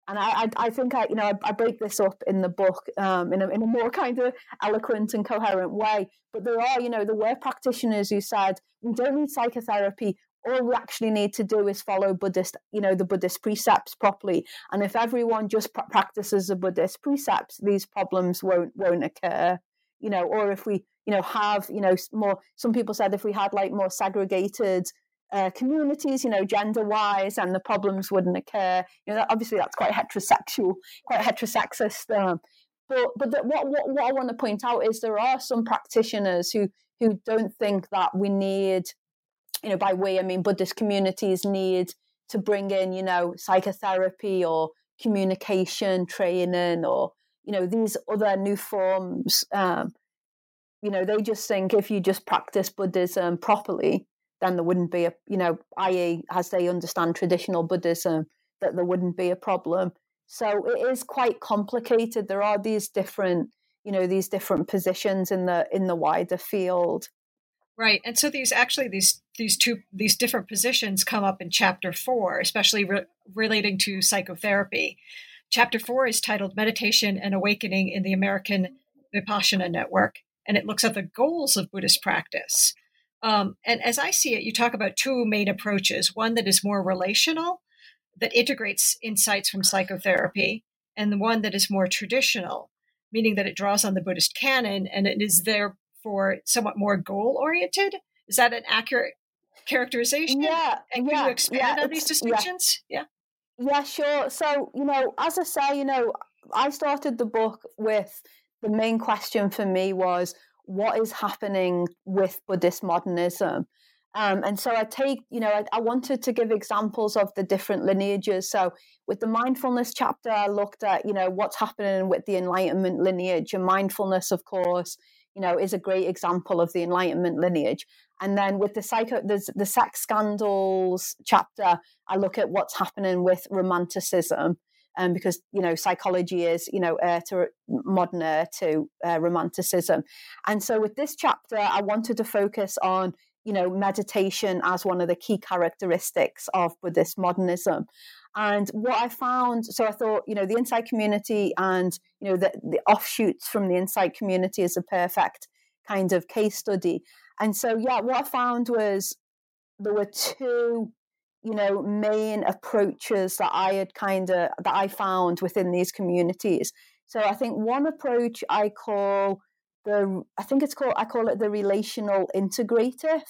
And I, I, I think I, you know, I, I break this up in the book um, in a in a more kind of eloquent and coherent way. But there are, you know, there were practitioners who said we don't need psychotherapy. All we actually need to do is follow Buddhist, you know, the Buddhist precepts properly. And if everyone just pr- practices the Buddhist precepts, these problems won't won't occur. You know, or if we, you know, have, you know, more. Some people said if we had like more segregated Uh, communities, you know, gender-wise, and the problems wouldn't occur. You know, that, obviously that's quite heterosexual, quite heterosexist. Um, but but the, what, what what I want to point out is there are some practitioners who who don't think that we need, you know, by we I mean Buddhist communities need to bring in, you know, psychotherapy or communication training or, you know, these other new forms. Um, you know, they just think if you just practice Buddhism properly, then there wouldn't be a, you know, that is, as they understand traditional Buddhism, that there wouldn't be a problem. So it is quite complicated. There are these different, you know, these different positions in the in the wider field. Right, and so these actually these these two these different positions come up in chapter four, especially re- relating to psychotherapy. Chapter four is titled "Meditation and Awakening in the American Vipassana Network," and it looks at the goals of Buddhist practice. Um, and as I see it, you talk about two main approaches, one that is more relational, that integrates insights from psychotherapy, and the one that is more traditional, meaning that it draws on the Buddhist canon and it is therefore somewhat more goal-oriented. Is that an accurate characterization? Yeah. And can yeah, you expand yeah, on these distinctions? Yeah. yeah. Yeah, sure. So, you know, as I say, you know, I started the book with the main question for me was, what is happening with Buddhist modernism? Um, and so I take, you know, I, I wanted to give examples of the different lineages. So with the mindfulness chapter, I looked at, you know, what's happening with the Enlightenment lineage. And mindfulness, of course, you know, is a great example of the Enlightenment lineage. And then with the psycho, the, the sex scandals chapter, I look at what's happening with romanticism. Um, because, you know, psychology is, you know, heir to modern heir to uh, romanticism. And so with this chapter, I wanted to focus on, you know, meditation as one of the key characteristics of Buddhist modernism. And what I found, so I thought, you know, the Insight community and, you know, the, the offshoots from the Insight community is a perfect kind of case study. And so, yeah, what I found was there were two, you know, main approaches that I had kind of, that I found within these communities. So I think one approach I call the, I think it's called, I call it the relational integrative.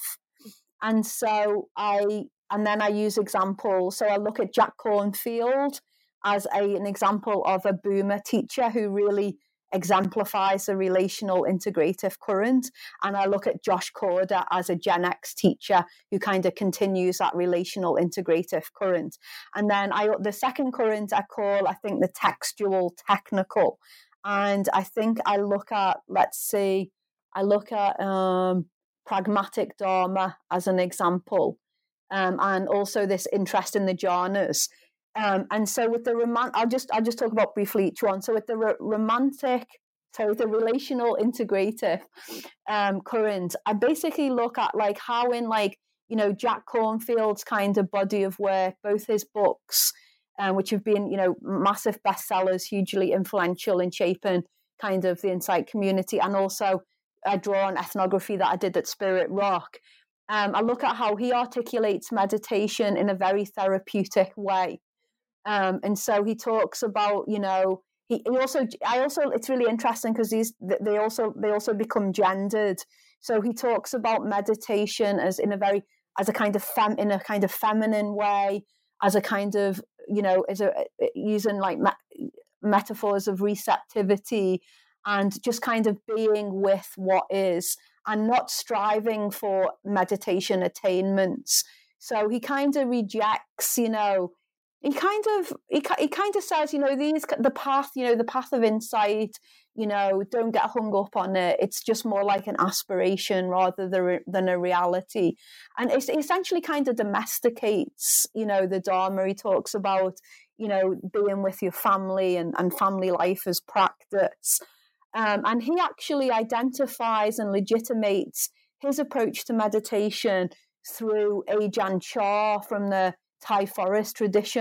And so I, and then I use examples. So I look at Jack Cornfield as a, an example of a boomer teacher who really exemplifies the relational integrative current. And I look at Josh Corder as a Gen X teacher who kind of continues that relational integrative current. And then I, the second current I call, I think, the textual technical. And I think I look at, let's see, I look at um, pragmatic Dharma as an example. Um, and also this interest in the jhanas. Um, and so with the roman, I'll just I'll just talk about briefly each one. So with the ro- romantic, so with the relational integrative um, current, I basically look at like how in like, you know, Jack Cornfield's kind of body of work, both his books, um, which have been, you know, massive bestsellers, hugely influential in shaping kind of the Insight community, and also I draw on ethnography that I did at Spirit Rock. Um, I look at how he articulates meditation in a very therapeutic way. Um, and so he talks about, you know, he, he also, I also, it's really interesting because these, they also, they also become gendered. So he talks about meditation as in a very, as a kind of fem, in a kind of feminine way, as a kind of, you know, as a, using like me- metaphors of receptivity and just kind of being with what is and not striving for meditation attainments. So he kind of rejects, you know, he kind of he, he kind of says, you know, these the path, you know, the path of insight, you know, don't get hung up on it. It's just more like an aspiration rather than, than a reality. And it essentially kind of domesticates, you know, the Dharma. He talks about, you know, being with your family and, and family life as practice. Um, and he actually identifies and legitimates his approach to meditation through Ajahn Chah from the Thai forest tradition.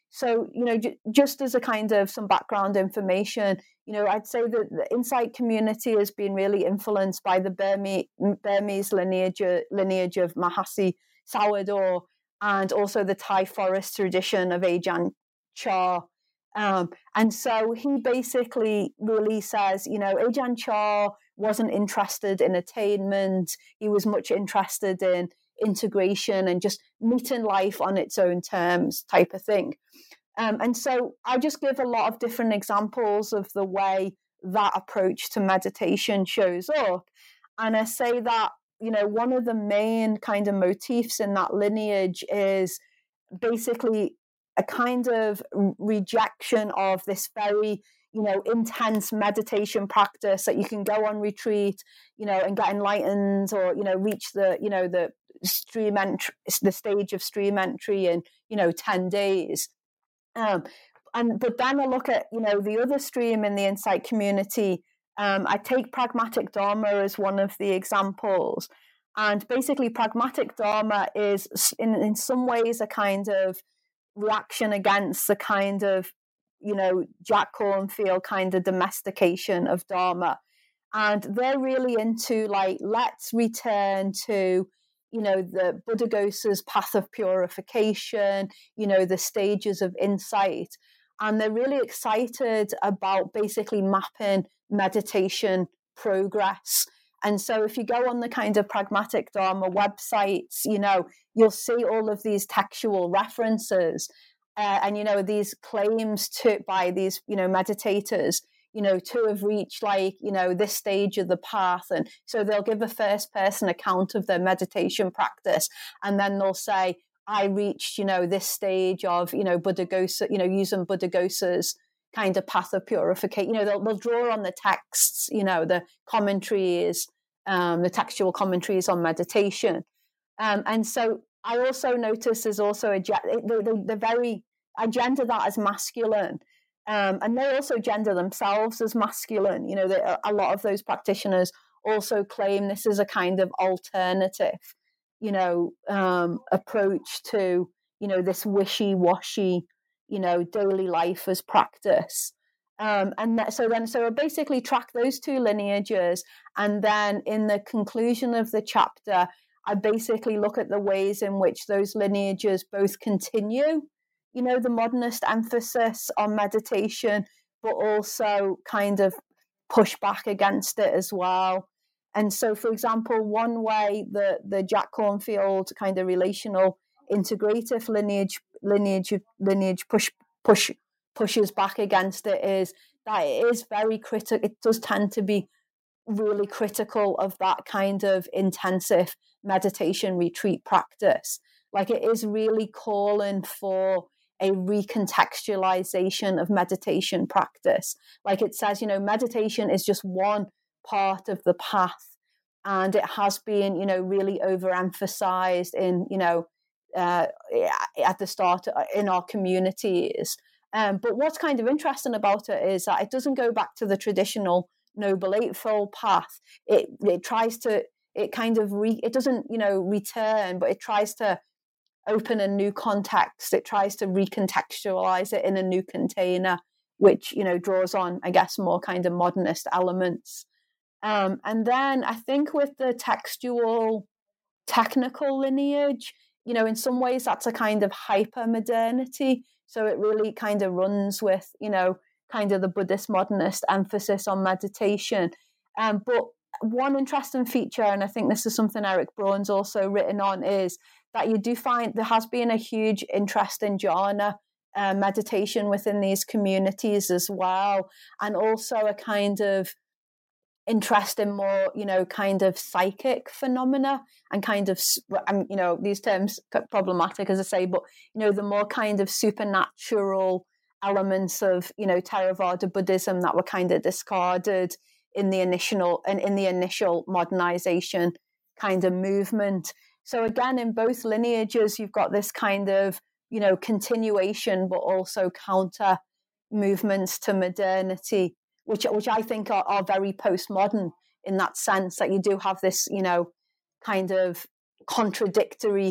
So, you know, j- just as a kind of some background information, you know, I'd say that the Insight community has been really influenced by the Burmese, Burmese lineage, lineage of Mahasi Sawador, and also the Thai forest tradition of Ajahn Chah. Um, and so he basically really says, you know, Ajahn Chah wasn't interested in attainment. He was much interested in integration and just meeting life on its own terms type of thing. Um, and so I just give a lot of different examples of the way that approach to meditation shows up. And I say that, you know, one of the main kind of motifs in that lineage is basically a kind of rejection of this very, you know, intense meditation practice that you can go on retreat, you know, and get enlightened, or, you know, reach the, you know, the stream entry, the stage of stream entry in, you know, ten days. Um, and but then I look at, you know, the other stream in the Insight community. Um, I take pragmatic Dharma as one of the examples. And basically, pragmatic Dharma is in, in some ways a kind of reaction against the kind of, you know, Jack Kornfield kind of domestication of Dharma. And they're really into like, let's return to, you know, the Buddhaghosa's path of purification, you know, the stages of insight. And they're really excited about basically mapping meditation progress. And so if you go on the kind of pragmatic Dharma websites, you know, you'll see all of these textual references uh, and, you know, these claims to by these, you know, meditators, you know, to have reached like, you know, this stage of the path. And so they'll give a first person account of their meditation practice. And then they'll say, I reached, you know, this stage of, you know, Buddhaghosa, you know, using Buddhaghosa's kind of path of purification. You know, they'll, they'll draw on the texts, you know, the commentaries, um, the textual commentaries on meditation. Um, and so I also notice there's also a, the, the very, I gender that as masculine. Um, and they also gender themselves as masculine. You know, they, a lot of those practitioners also claim this is a kind of alternative, you know, um, approach to, you know, this wishy-washy, you know, daily life as practice. Um, and that, so then, so I basically track those two lineages. And then in the conclusion of the chapter, I basically look at the ways in which those lineages both continue, you know, the modernist emphasis on meditation, but also kind of push back against it as well. And so, for example, one way the, the Jack Kornfield kind of relational integrative lineage lineage lineage push push pushes back against it is that it is very critical. It does tend to be really critical of that kind of intensive meditation retreat practice. Like it is really calling for a recontextualization of meditation practice. Like it says, you know, meditation is just one part of the path, and it has been, you know, really overemphasized in, you know, uh, at the start in our communities. Um, but what's kind of interesting about it is that it doesn't go back to the traditional Noble Eightfold path. It it tries to, it kind of, re, it doesn't, you know, return, but it tries to open a new context. It tries to recontextualize it in a new container, which, you know, draws on, I guess, more kind of modernist elements. Um, and then I think with the textual technical lineage, you know, in some ways that's a kind of hyper-modernity. So it really kind of runs with, you know, kind of the Buddhist modernist emphasis on meditation. Um, but one interesting feature, and I think this is something Eric Braun's also written on, is that you do find there has been a huge interest in jhana uh, meditation within these communities as well. And also a kind of interest in more, you know, kind of psychic phenomena and kind of, you know, these terms are problematic, as I say, but, you know, the more kind of supernatural elements of, you know, Theravada Buddhism that were kind of discarded in the initial and in the initial modernization kind of movement. So again, in both lineages, you've got this kind of, you know, continuation, but also counter movements to modernity, which which I think are, are very postmodern in that sense, that you do have this, you know, kind of contradictory,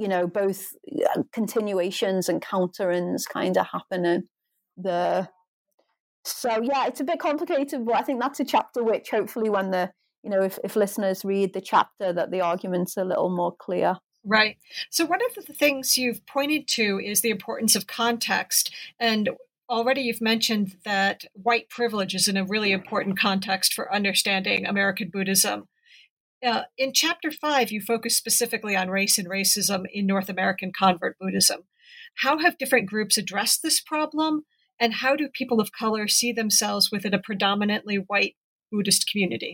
you know, both continuations and counterings kind of happening there. So yeah, it's a bit complicated, but I think that's a chapter which hopefully when the, you know, if, if listeners read the chapter, that the argument's a little more clear. Right. So one of the things you've pointed to is the importance of context. And already you've mentioned that white privilege is in a really important context for understanding American Buddhism. Uh, in chapter five, you focus specifically on race and racism in North American convert Buddhism. How have different groups addressed this problem? And how do people of color see themselves within a predominantly white Buddhist community?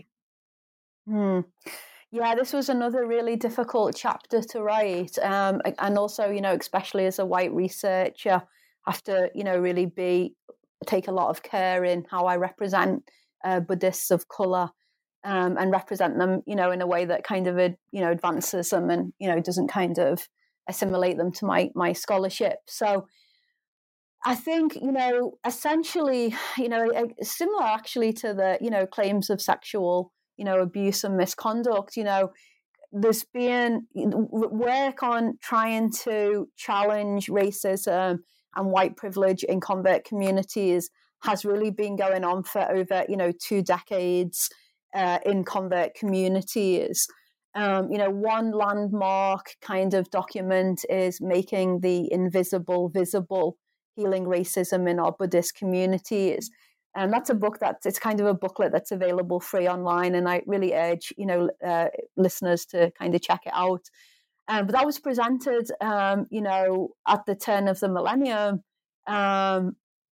Hmm. Yeah, this was another really difficult chapter to write. Um, and also, you know, especially as a white researcher, have to, you know, really be, take a lot of care in how I represent uh, Buddhists of color um, and represent them, you know, in a way that kind of, you know, advances them and, you know, doesn't kind of assimilate them to my, my scholarship. So I think, you know, essentially, you know, similar actually to the, you know, claims of sexual, you know, abuse and misconduct, you know, there's been work on trying to challenge racism and white privilege in convert communities has really been going on for over, you know, two decades uh, in convert communities. Um, you know, one landmark kind of document is Making the Invisible Visible, Healing Racism in Our Buddhist Communities. And that's a book that's, it's kind of a booklet that's available free online. And I really urge, you know, uh, listeners to kind of check it out. Um, but that was presented, um, you know, at the turn of the millennium um,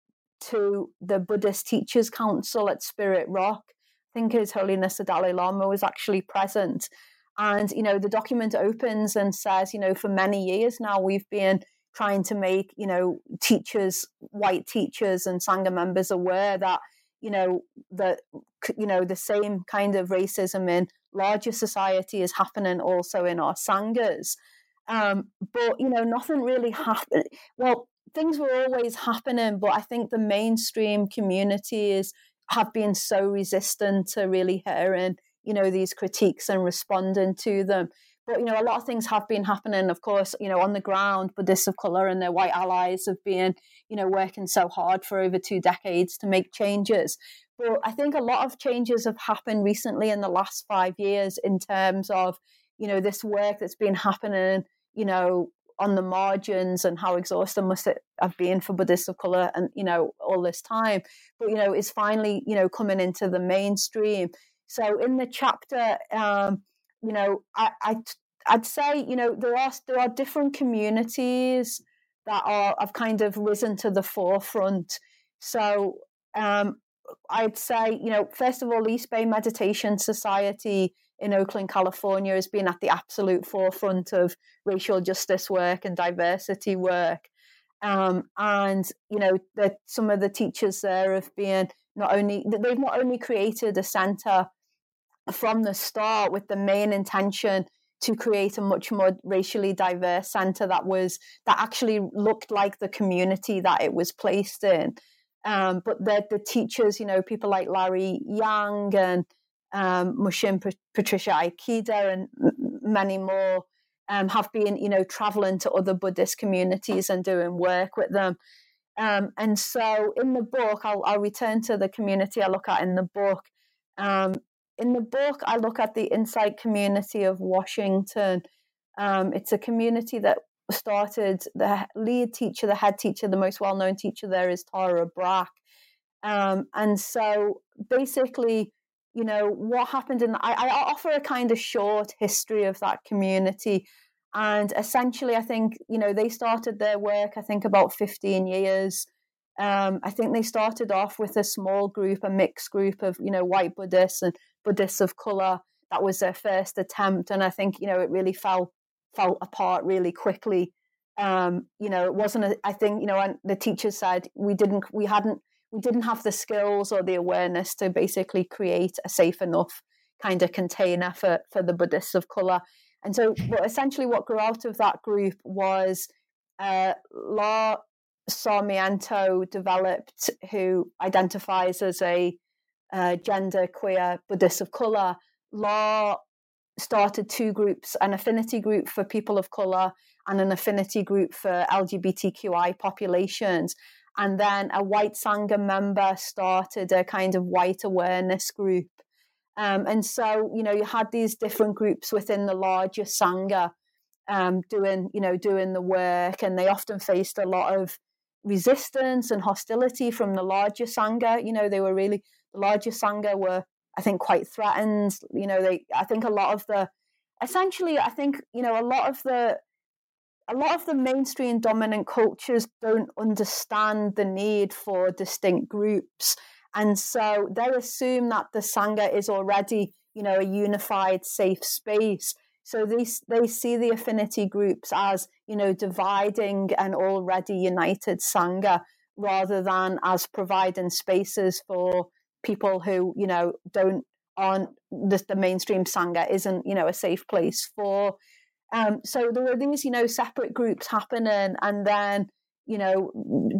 to the Buddhist Teachers Council at Spirit Rock. I think His Holiness the Dalai Lama was actually present. And, you know, the document opens and says, you know, for many years now, we've been trying to make, you know, teachers, white teachers and Sangha members aware that, you know, that, you know, the same kind of racism in larger society is happening also in our Sanghas. Um, but, you know, nothing really happened. Well, things were always happening, but I think the mainstream communities have been so resistant to really hearing, you know, these critiques and responding to them. But, you know, a lot of things have been happening, of course, you know, on the ground. Buddhists of colour and their white allies have been, you know, working so hard for over two decades to make changes. But I think a lot of changes have happened recently in the last five years in terms of, you know, this work that's been happening, you know, on the margins and how exhausting must it have been for Buddhists of colour and, you know, all this time. But, you know, is finally, you know, coming into the mainstream. So in the chapter, um, you know, I, I, I'd say, you know, there are there are different communities that are have kind of risen to the forefront. So um, I'd say, you know, first of all, East Bay Meditation Society in Oakland, California, has been at the absolute forefront of racial justice work and diversity work. Um, and, you know, the, some of the teachers there have been not only, they've not only created a center from the start with the main intention to create a much more racially diverse center that was, that actually looked like the community that it was placed in. Um, but the, the teachers, you know, people like Larry Yang and um, Mushin Patricia Aikida and many more um, have been, you know, traveling to other Buddhist communities and doing work with them. Um, and so in the book, I'll, I'll return to the community I look at in the book. Um, in the book, I look at the Insight community of Washington. Um, it's a community that started, the lead teacher, the head teacher, the most well-known teacher there is Tara Brach. Um, and so basically, you know, what happened in, the, I, I offer a kind of short history of that community. And essentially, I think, you know, they started their work, I think, about fifteen years. Um, I think they started off with a small group, a mixed group of, you know, white Buddhists and Buddhists of color. That was their first attempt. And I think, you know, it really fell, fell apart really quickly. Um, you know, it wasn't, a, I think, you know, and the teachers said we didn't, we hadn't, we didn't have the skills or the awareness to basically create a safe enough kind of container for, for the Buddhists of color. And so well, essentially what grew out of that group was uh, La Sarmiento developed, who identifies as a uh, gender queer Buddhist of color. La started two groups, an affinity group for people of color and an affinity group for L G B T Q I populations. And then a white Sangha member started a kind of white awareness group. Um, and so, you know, you had these different groups within the larger Sangha um, doing, you know, doing the work, and they often faced a lot of resistance and hostility from the larger Sangha. You know, they were really, the larger Sangha were, I think, quite threatened. You know, they, I think a lot of the, essentially, I think, you know, a lot of the, a lot of the mainstream dominant cultures don't understand the need for distinct groups. And so they assume that the Sangha is already, you know, a unified, safe space. So they, they see the affinity groups as, you know, dividing an already united Sangha, rather than as providing spaces for people who, you know, don't, aren't, the, the mainstream Sangha isn't, you know, a safe place for. Um, so there were these, you know, separate groups happening, and then, you know,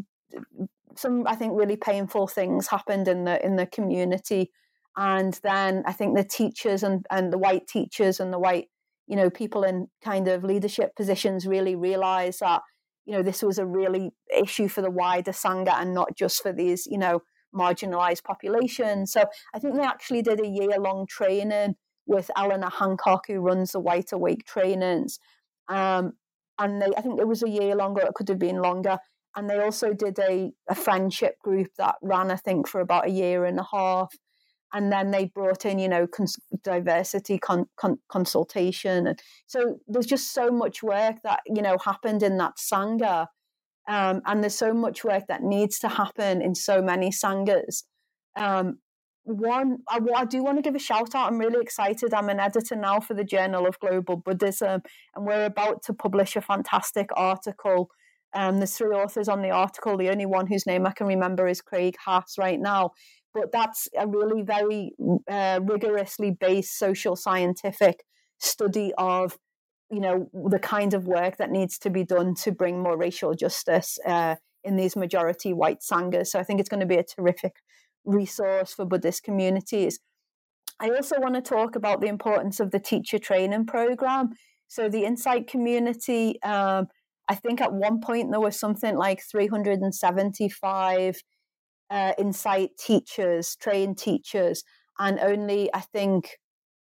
some, I think, really painful things happened in the in the community. And then I think the teachers and, and the white teachers and the white, you know, people in kind of leadership positions really realized that, you know, this was a really issue for the wider Sangha and not just for these, you know, marginalized populations. So I think they actually did a year-long training with Eleanor Hancock, who runs the White Awake trainings. Um, and they, I think it was a year longer, it could have been longer. And they also did a, a friendship group that ran, I think, for about a year and a half. And then they brought in, you know, cons- diversity con- con- consultation. And so there's just so much work that, you know, happened in that Sangha. Um, and there's so much work that needs to happen in so many Sanghas. Um, One, I, I do want to give a shout out. I'm really excited. I'm an editor now for the Journal of Global Buddhism, and we're about to publish a fantastic article. Um, there's three authors on the article. The only one whose name I can remember is Craig Haas right now. But that's a really very uh, rigorously based social scientific study of, you know, the kind of work that needs to be done to bring more racial justice uh, in these majority white Sanghas. So I think it's going to be a terrific resource for Buddhist communities. I also want to talk about the importance of the teacher training program. So the Insight community, um, I think at one point there was something like three hundred seventy-five uh, Insight teachers, trained teachers, and only I think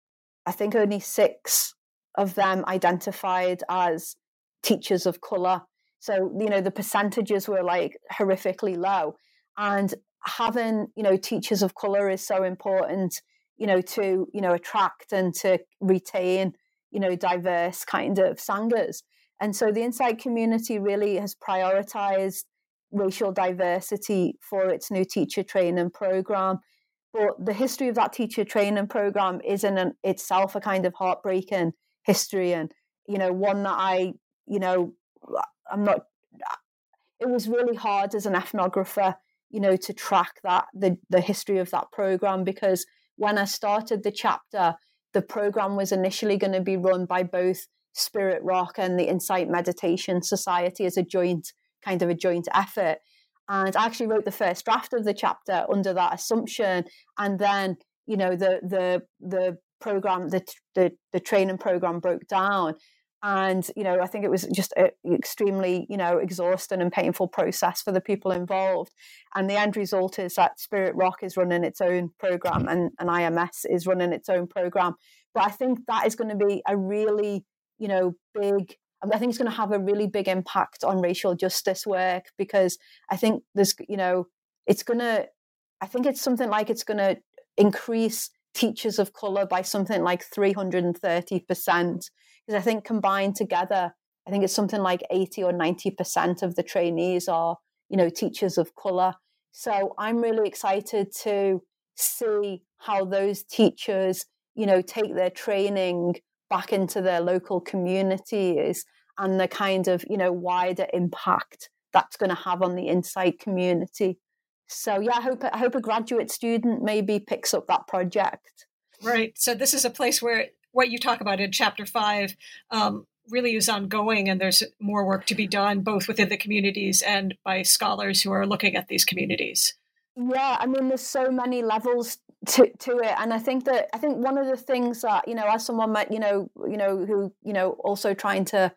I think only six of them identified as teachers of color. So, you know, the percentages were like horrifically low. And having, you know, teachers of color is so important, you know, to, you know, attract and to retain, you know, diverse kind of Sanghas. And so the Insight community really has prioritized racial diversity for its new teacher training program. But the history of that teacher training program is in an, itself a kind of heartbreaking history, and, you know, one that I, you know, I'm not, it was really hard as an ethnographer, you know, to track that, the, the history of that program, because when I started the chapter, the program was initially going to be run by both Spirit Rock and the Insight Meditation Society as a joint, kind of a joint effort. And I actually wrote the first draft of the chapter under that assumption. And then, you know, the the the program, the the, the training program broke down. And, you know, I think it was just an extremely, you know, exhausting and painful process for the people involved. And the end result is that Spirit Rock is running its own program, and, and I M S is running its own program. But I think that is going to be a really, you know, big, I think it's going to have a really big impact on racial justice work, because I think there's, you know, it's going to, I think it's something like it's going to increase teachers of color by something like three hundred thirty percent. Because I think combined together, I think it's something like eighty or ninety percent of the trainees are, you know, teachers of color. So I'm really excited to see how those teachers, you know, take their training back into their local communities, and the kind of, you know, wider impact that's going to have on the Insight community. So yeah, I hope I hope a graduate student maybe picks up that project. Right. So this is a place where what you talk about in chapter five um, really is ongoing, and there's more work to be done both within the communities and by scholars who are looking at these communities. Yeah, I mean, there's so many levels to to it, and I think that I think one of the things that, you know, as someone might, you know, you know, who, you know, also trying to,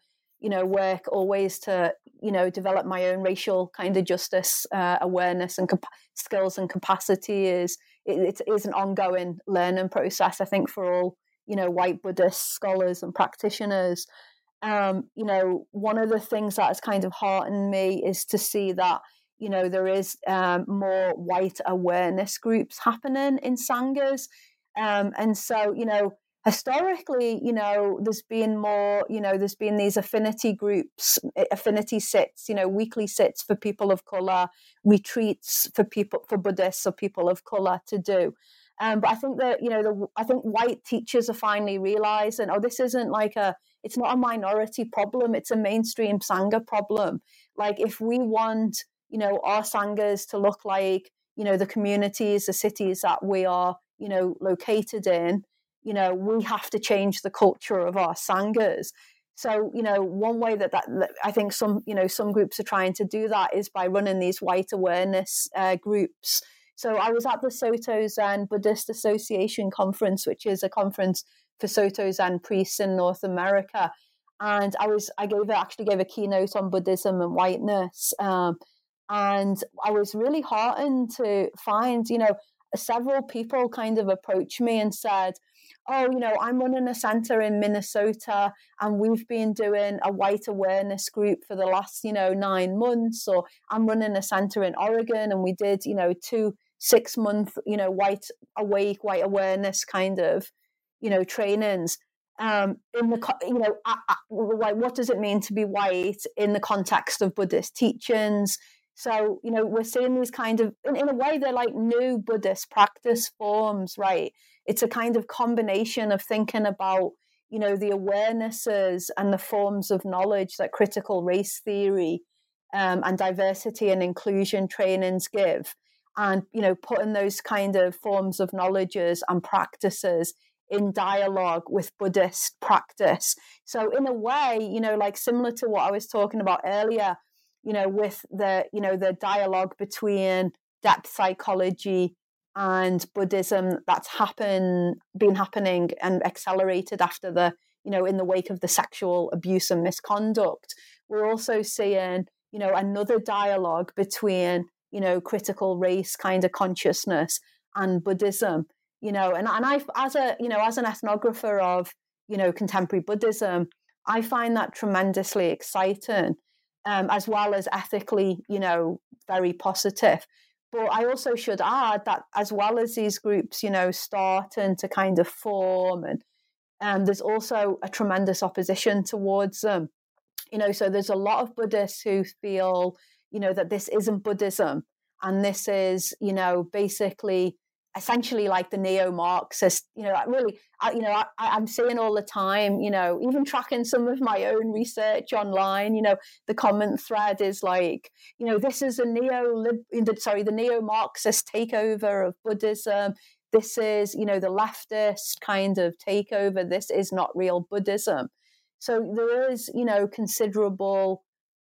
you know, work always to, you know, develop my own racial kind of justice uh, awareness and comp- skills and capacity is it, it is an ongoing learning process, I think, for all, you know, white Buddhist scholars and practitioners. Um, you know, one of the things that has kind of heartened me is to see that, you know, there is um, more white awareness groups happening in Sanghas. Um, and so, you know, historically, you know, there's been more, you know, there's been these affinity groups, affinity sits, you know, weekly sits for people of color, retreats for people, for Buddhists or people of color to do. Um, but I think that, you know, the, I think white teachers are finally realizing, oh, this isn't like a, it's not a minority problem. It's a mainstream Sangha problem. Like if we want, you know, our Sanghas to look like, you know, the communities, the cities that we are, you know, located in, you know, we have to change the culture of our Sanghas. So, you know, one way that, that, that I think some, you know, some groups are trying to do that is by running these white awareness uh, groups. So I was at the Soto Zen Buddhist Association conference, which is a conference for Soto Zen priests in North America. And I was, I gave, actually gave a keynote on Buddhism and whiteness. Um, and I was really heartened to find, you know, several people kind of approached me and said, oh, you know, I'm running a center in Minnesota and we've been doing a white awareness group for the last, you know, nine months. Or I'm running a center in Oregon and we did, you know, two six month, you know, white awake, white awareness kind of, you know, trainings. Um, in the, you know, I, I, like, what does it mean to be white in the context of Buddhist teachings? So, you know, we're seeing these kind of, in, in a way, they're like new Buddhist practice forms, right? It's a kind of combination of thinking about, you know, the awarenesses and the forms of knowledge that critical race theory um, and diversity and inclusion trainings give. And, you know, putting those kind of forms of knowledges and practices in dialogue with Buddhist practice. So in a way, you know, like similar to what I was talking about earlier, you know, with the, you know, the dialogue between depth psychology and Buddhism that's happened, been happening and accelerated after the, you know, in the wake of the sexual abuse and misconduct. We're also seeing, you know, another dialogue between, you know, critical race kind of consciousness and Buddhism, you know, and, and I, as a, you know, as an ethnographer of, you know, contemporary Buddhism, I find that tremendously exciting, um, as well as ethically, you know, very positive. But I also should add that as well as these groups, you know, starting to kind of form, and um, there's also a tremendous opposition towards them. You know, so there's a lot of Buddhists who feel, you know, that this isn't Buddhism, and this is, you know, basically essentially like the neo-Marxist, you know, really, I, you know, I, I'm seeing all the time, you know, even tracking some of my own research online, you know, the comment thread is like, you know, this is a neo, sorry, the neo-Marxist takeover of Buddhism. This is, you know, the leftist kind of takeover. This is not real Buddhism. So there is, you know, considerable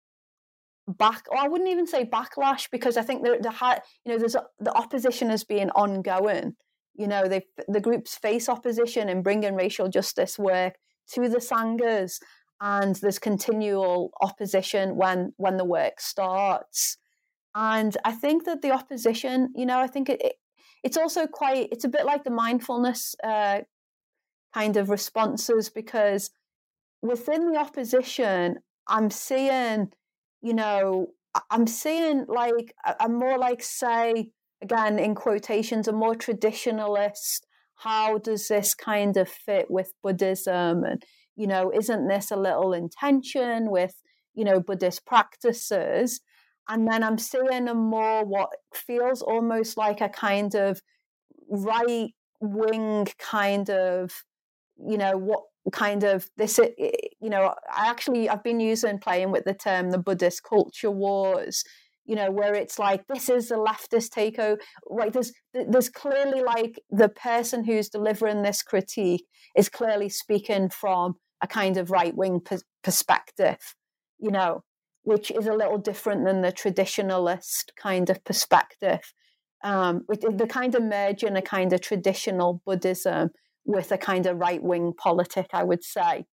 back, or I wouldn't even say backlash, because I think the, the you know, there's a, the opposition has been ongoing. You know, they the groups face opposition in bringing racial justice work to the Sanghas, and there's continual opposition when when the work starts. And I think that the opposition, you know, I think it, it it's also quite, it's a bit like the mindfulness uh, kind of responses, because within the opposition, I'm seeing, you know, I'm seeing like, I'm more like, say, again, in quotations, a more traditionalist. How does this kind of fit with Buddhism? And, you know, isn't this a little in tension with, you know, Buddhist practices? And then I'm seeing a more what feels almost like a kind of right wing kind of, you know, what kind of this, you know, I actually, I've been using, playing with the term, the Buddhist culture wars, you know, where it's like, this is a leftist takeover, right? There's, there's clearly like the person who's delivering this critique is clearly speaking from a kind of right-wing per- perspective, you know, which is a little different than the traditionalist kind of perspective. Um, with the kind of merging a kind of traditional Buddhism with a kind of right-wing politic, I would say.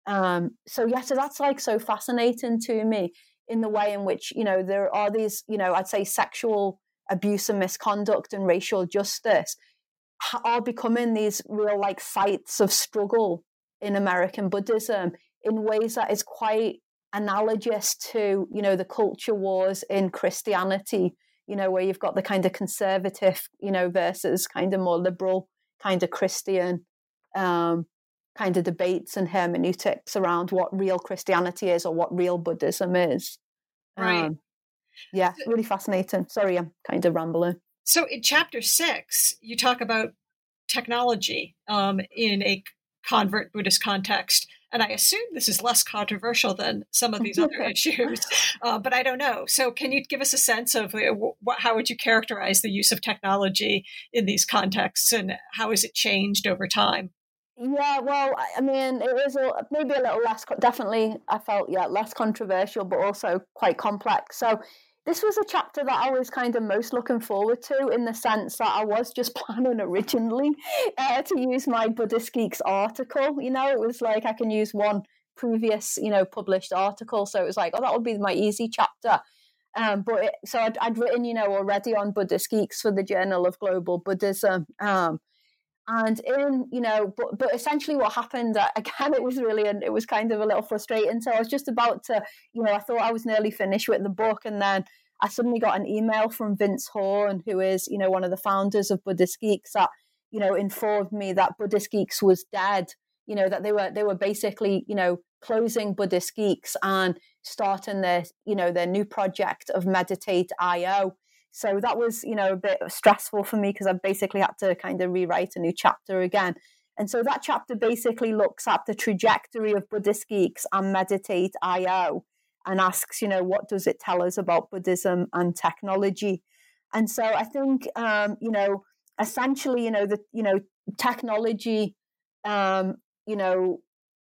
Um, so yeah, so that's like so fascinating to me in the way in which, you know, there are these, you know, I'd say sexual abuse and misconduct and racial justice are becoming these real like sites of struggle in American Buddhism in ways that is quite analogous to, you know, the culture wars in Christianity, you know, where you've got the kind of conservative, you know, versus kind of more liberal kind of Christian um, kind of debates and hermeneutics around what real Christianity is or what real Buddhism is. Right. Um, yeah, really fascinating. Sorry, I'm kind of rambling. So in chapter six, you talk about technology um, in a convert Buddhist context. And I assume this is less controversial than some of these other issues, uh, but I don't know. So can you give us a sense of uh, what, how would you characterize the use of technology in these contexts, and how has it changed over time? Yeah, well, I mean, it was a, maybe a little less, definitely, I felt, yeah, less controversial, but also quite complex. So this was a chapter that I was kind of most looking forward to, in the sense that I was just planning originally uh, to use my Buddhist Geeks article. You know, it was like I can use one previous, you know, published article. So it was like, oh, that would be my easy chapter. Um, but it, so I'd, I'd written, you know, already on Buddhist Geeks for the Journal of Global Buddhism. Um, and in, you know, but, but essentially what happened, uh, again, it was really, and it was kind of a little frustrating. So I was just about to, you know, I thought I was nearly finished with the book. And then I suddenly got an email from Vince Horn, who is, you know, one of the founders of Buddhist Geeks, that, you know, informed me that Buddhist Geeks was dead, you know, that they were, they were basically, you know, closing Buddhist Geeks and starting their, you know, their new project of Meditate dot io. So that was, you know, a bit stressful for me because I basically had to kind of rewrite a new chapter again. And so that chapter basically looks at the trajectory of Buddhist Geeks and Meditate dot io and asks, you know, what does it tell us about Buddhism and technology? And so I think, um, you know, essentially, you know, the, you know, technology, um, you know,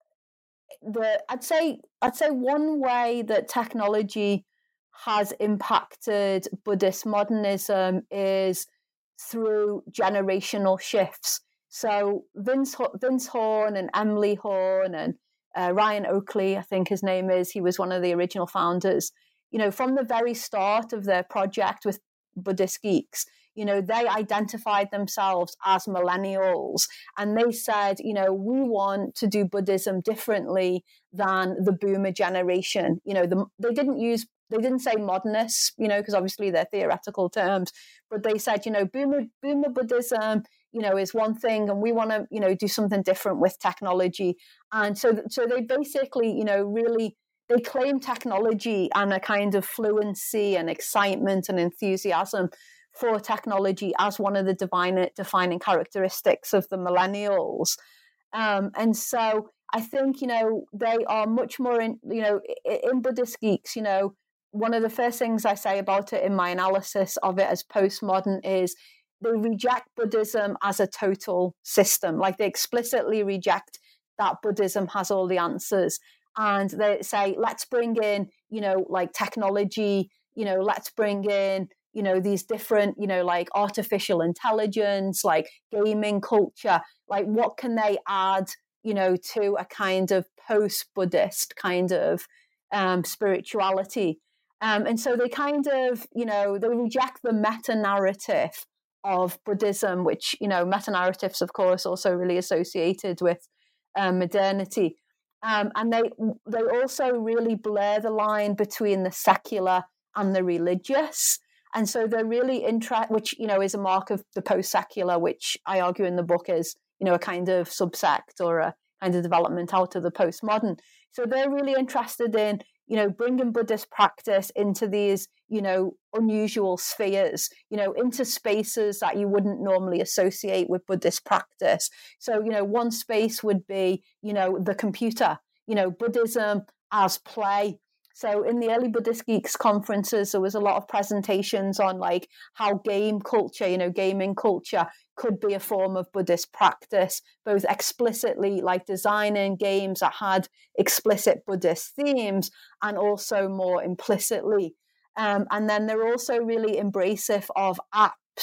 the, I'd say, I'd say one way that technology has impacted Buddhist modernism is through generational shifts. So Vince Vince Horn and Emily Horn and uh, Ryan Oakley, I think his name is, he was one of the original founders. You know, from the very start of their project with Buddhist Geeks, you know, they identified themselves as millennials, and they said, you know, we want to do Buddhism differently than the boomer generation. You know, the, they didn't use They didn't say modernists, you know, because obviously they're theoretical terms, but they said, you know, boomer, boomer Buddhism, you know, is one thing, and we want to, you know, do something different with technology. And so, so they basically, you know, really, they claim technology and a kind of fluency and excitement and enthusiasm for technology as one of the divine, defining characteristics of the millennials. Um, and so I think, you know, they are much more in, you know, in Buddhist Geeks, you know, one of the first things I say about it in my analysis of it as postmodern is they reject Buddhism as a total system. Like they explicitly reject that Buddhism has all the answers. And they say, let's bring in, you know, like technology, you know, let's bring in, you know, these different, you know, like artificial intelligence, like gaming culture, like what can they add, you know, to a kind of post-Buddhist kind of um, spirituality. Um, and so they kind of, you know, they reject the meta-narrative of Buddhism, which, you know, meta-narratives, of course, also really associated with um, modernity. Um, and they they also really blur the line between the secular and the religious. And so they're really interested, which, you know, is a mark of the post-secular, which I argue in the book is, you know, a kind of subsect or a kind of development out of the postmodern. So they're really interested in, you know, bringing Buddhist practice into these, you know, unusual spheres, you know, into spaces that you wouldn't normally associate with Buddhist practice. So, you know, one space would be, you know, the computer, you know, Buddhism as play. So in the early Buddhist Geeks conferences, there was a lot of presentations on like how game culture, you know, gaming culture could be a form of Buddhist practice, both explicitly like designing games that had explicit Buddhist themes and also more implicitly. Um, and then they're also really embracive of apps.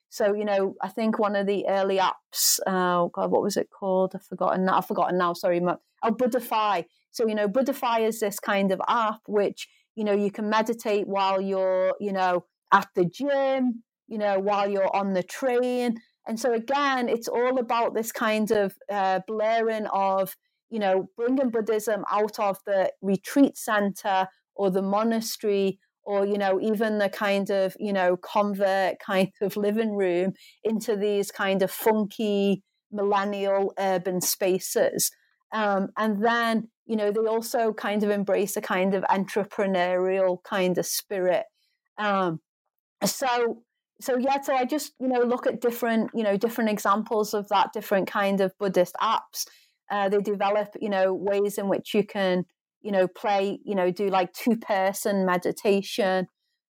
So, you know, I think one of the early apps, uh, oh God, what was it called? I've forgotten now. I've forgotten now. Sorry. Oh, Buddhify. So, you know, Buddhify is this kind of app which, you know, you can meditate while you're, you know, at the gym, you know, while you're on the train. And so, again, it's all about this kind of uh, blurring of, you know, bringing Buddhism out of the retreat center or the monastery, or, you know, even the kind of, you know, convert kind of living room into these kind of funky millennial urban spaces. Um, and then, you know, they also kind of embrace a kind of entrepreneurial kind of spirit. Um, so, so yeah, so I just, you know, look at different, you know, different examples of that, different kind of Buddhist apps. Uh, they develop, you know, ways in which you can, you know, play, you know, do like two person meditation.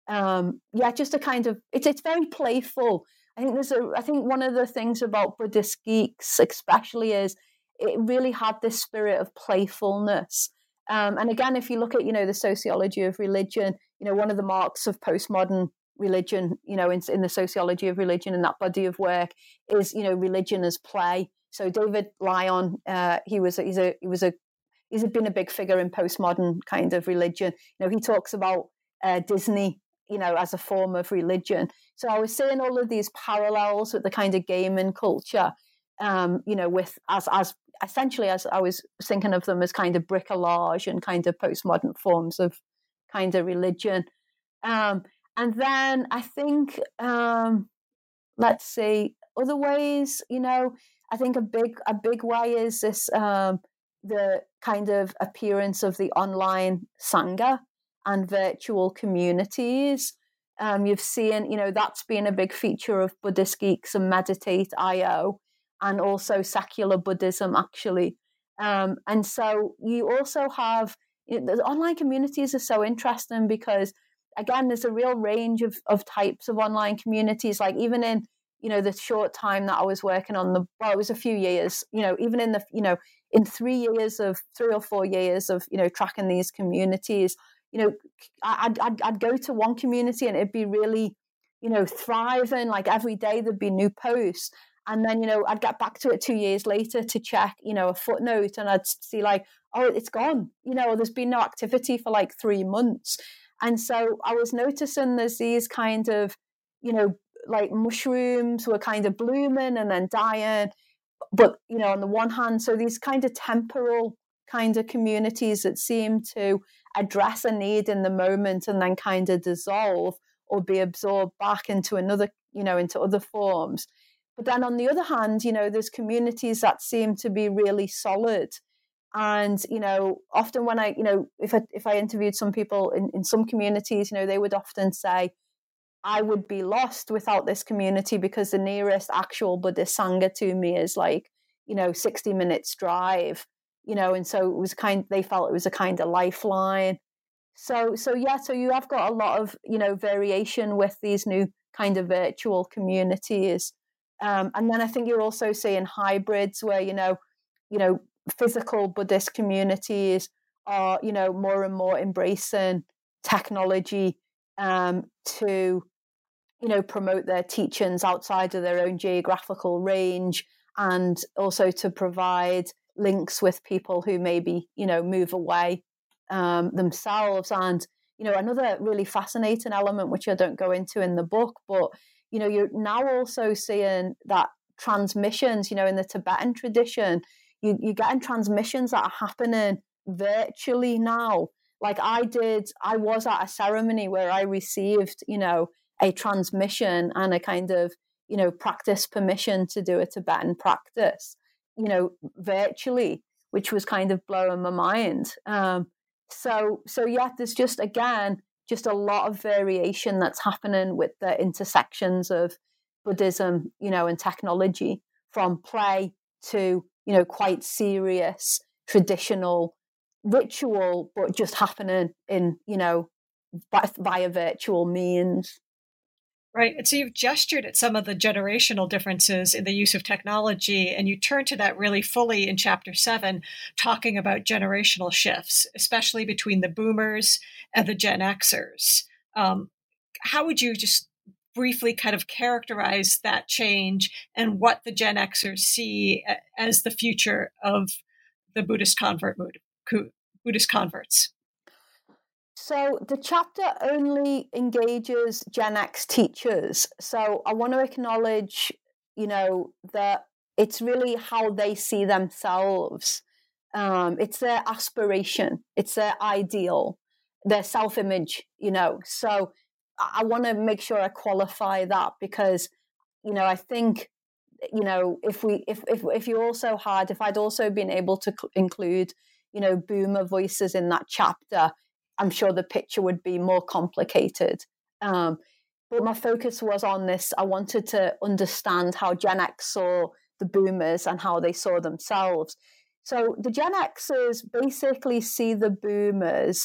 Um, yeah, just a kind of, it's, it's very playful. I think there's a, I think one of the things about Buddhist Geeks especially is it really had this spirit of playfulness. Um, and again, if you look at, you know, the sociology of religion, you know, one of the marks of postmodern religion, you know, in, in the sociology of religion and that body of work is, you know, religion as play. So David Lyon, uh, he was, he's a, he was a, he's been a big figure in postmodern kind of religion. You know, he talks about uh, Disney, you know, as a form of religion. So I was seeing all of these parallels with the kind of gaming culture, um, you know, with as as essentially as I was thinking of them as kind of bricolage and kind of postmodern forms of kind of religion. Um, and then I think, um, let's see, other ways, you know, I think a big a big way is this um, the kind of appearance of the online Sangha and virtual communities. Um, you've seen, you know, that's been a big feature of Buddhist Geeks and Meditate dot io, and also secular Buddhism, actually. Um, and so you also have, you know, the online communities are so interesting because, again, there's a real range of, of types of online communities. Like even in, you know, the short time that I was working on the, well, it was a few years, you know, even in the, you know, in three years of, three or four years of, you know, tracking these communities, you know, I'd, I'd, I'd go to one community and it'd be really, you know, thriving. Like every day there'd be new posts. And then, you know, I'd get back to it two years later to check, you know, a footnote, and I'd see like, oh, it's gone. You know, there's been no activity for like three months. And so I was noticing there's these kind of, you know, like mushrooms were kind of blooming and then dying. But, you know, on the one hand, so these kind of temporal kind of communities that seem to address a need in the moment and then kind of dissolve or be absorbed back into another, you know, into other forms. But then on the other hand, you know, there's communities that seem to be really solid. And, you know, often when I, you know, if I, if I interviewed some people in, in some communities, you know, they would often say, I would be lost without this community because the nearest actual Buddhist Sangha to me is like, you know, sixty minutes drive, you know, and so it was kind, they felt it was a kind of lifeline. So, so yeah, so you have got a lot of, you know, variation with these new kind of virtual communities. Um, and then I think you're also seeing hybrids where, you know, you know, physical Buddhist communities are, you know, more and more embracing technology um, to, you know, promote their teachings outside of their own geographical range, and also to provide links with people who maybe, you know, move away um, themselves. And, you know, another really fascinating element, which I don't go into in the book, but, you know, you're now also seeing that transmissions, you know, in the Tibetan tradition, you, you're getting transmissions that are happening virtually now. Like I did, I was at a ceremony where I received, you know, a transmission and a kind of, you know, practice permission to do a Tibetan practice, you know, virtually, which was kind of blowing my mind. Um, so, so yeah, there's just, again, just a lot of variation that's happening with the intersections of Buddhism, you know, and technology, from play to, you know, quite serious, traditional ritual, but just happening in, you know, by, via virtual means. Right. And so you've gestured at some of the generational differences in the use of technology, and you turn to that really fully in chapter seven, talking about generational shifts, especially between the boomers and the Gen Xers. Um, how would you just briefly kind of characterize that change and what the Gen Xers see as the future of the Buddhist convert Buddhist converts? So the chapter only engages Gen X teachers. So I want to acknowledge, you know, that it's really how they see themselves. Um, it's their aspiration. It's their ideal, their self-image, you know. So I want to make sure I qualify that because, you know, I think, you know, if we, if, if, if you also had, if I'd also been able to include, you know, boomer voices in that chapter, I'm sure the picture would be more complicated. Um, but my focus was on this. I wanted to understand how Gen X saw the boomers and how they saw themselves. So the Gen Xers basically see the boomers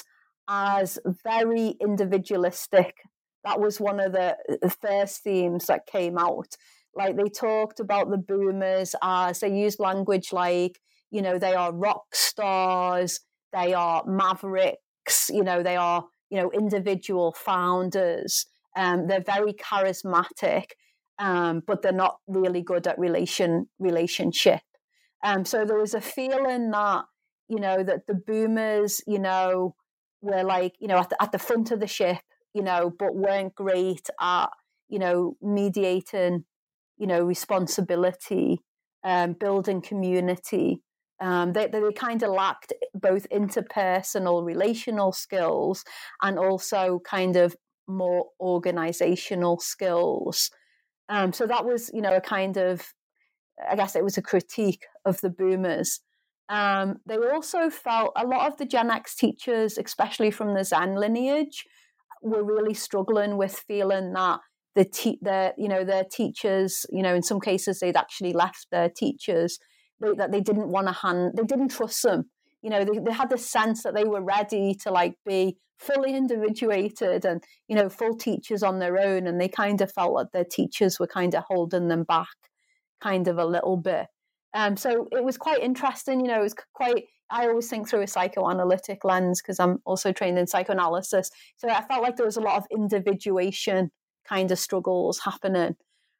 as very individualistic. That was one of the first themes that came out. Like they talked about the boomers as they used language like, you know, they are rock stars, they are mavericks, you know, they are, you know, individual founders. Um, they're very charismatic, um, but they're not really good at relation relationship. Um, so there was a feeling that, you know, that the boomers, you know, were like, you know, at the, at the front of the ship, you know, but weren't great at, you know, mediating, you know, responsibility, um, building community. Um, they, they kind of lacked both interpersonal relational skills and also kind of more organizational skills. Um, so that was, you know, a kind of, I guess it was a critique of the boomers. Um, they also felt a lot of the Gen X teachers, especially from the Zen lineage, were really struggling with feeling that the te- their, you know, their teachers, you know, in some cases they'd actually left their teachers, they, that they didn't want to hand, they didn't trust them. You know, they, they had this sense that they were ready to like be fully individuated and, you know, full teachers on their own. And they kind of felt like their teachers were kind of holding them back kind of a little bit. Um, so it was quite interesting, you know, it was quite, I always think through a psychoanalytic lens because I'm also trained in psychoanalysis. So I felt like there was a lot of individuation kind of struggles happening.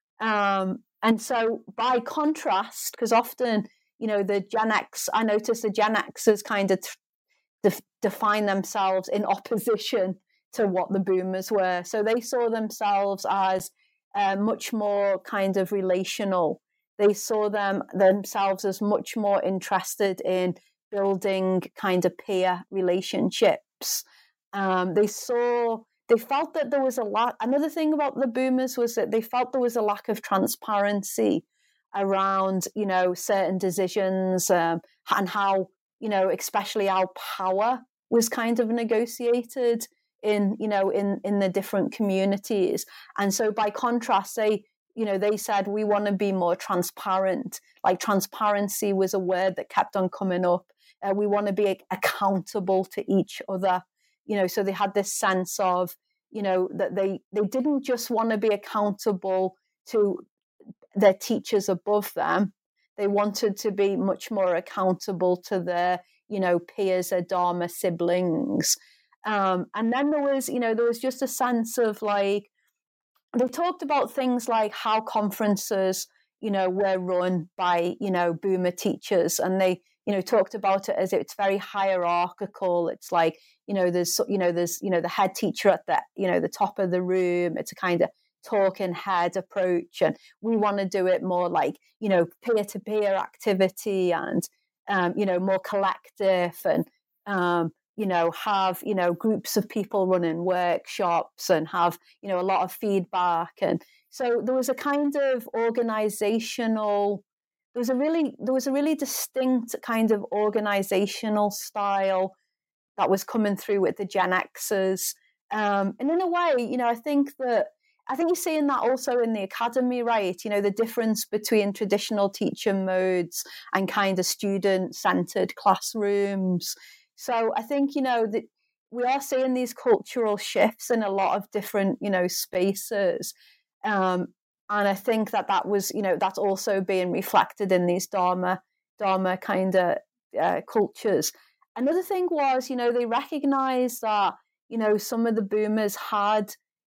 Um, and so by contrast, because often, you know, the Gen X, I noticed the Gen Xers kind of def- define themselves in opposition to what the boomers were. So they saw themselves as uh, much more kind of relational. They saw them themselves as much more interested in building kind of peer relationships. Um, they saw, they felt that there was a lot. Another thing about the boomers was that they felt there was a lack of transparency around, you know, certain decisions um, and how, you know, especially how power was kind of negotiated in, you know, in, in the different communities. And so by contrast, they, you know, they said, we want to be more transparent. Like transparency was a word that kept on coming up. Uh, we want to be accountable to each other. You know, so they had this sense of, you know, that they, they didn't just want to be accountable to their teachers above them. They wanted to be much more accountable to their, you know, peers, their Dharma siblings. Um, and then there was, you know, there was just a sense of like, they talked about things like how conferences, you know, were run by, you know, boomer teachers. And they, you know, talked about it as it's very hierarchical. It's like, you know, there's, you know, there's, you know, the head teacher at the, you know, the top of the room. It's a kind of talking head approach. And we want to do it more like, you know, peer-to-peer activity and, um, you know, more collective and, um, you know, have, you know, groups of people running workshops and have, you know, a lot of feedback. And so there was a kind of organizational, there was a really, there was a really distinct kind of organizational style that was coming through with the Gen Xers. Um, and in a way, you know, I think that, I think you're seeing that also in the academy, right? You know, the difference between traditional teacher modes and kind of student-centered classrooms. So I think, you know, that we are seeing these cultural shifts in a lot of different, you know, spaces. Um, and I think that that was, you know, that's also being reflected in these Dharma, Dharma kind of uh, cultures. Another thing was, you know, they recognized that, you know, some of the boomers had,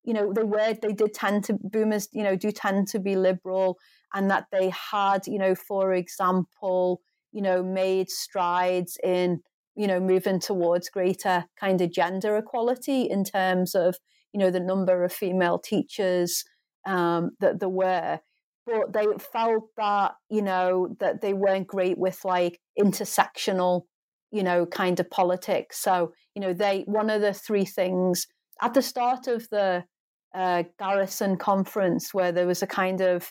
you know, they were, they did tend to, boomers, you know, do tend to be liberal, and that they had, you know, for example, you know, made strides in, you know, moving towards greater kind of gender equality in terms of, you know, the number of female teachers um, that there were. But they felt that, you know, that they weren't great with like intersectional, you know, kind of politics. So, you know, they, one of the three things at the start of the uh, Garrison conference, where there was a kind of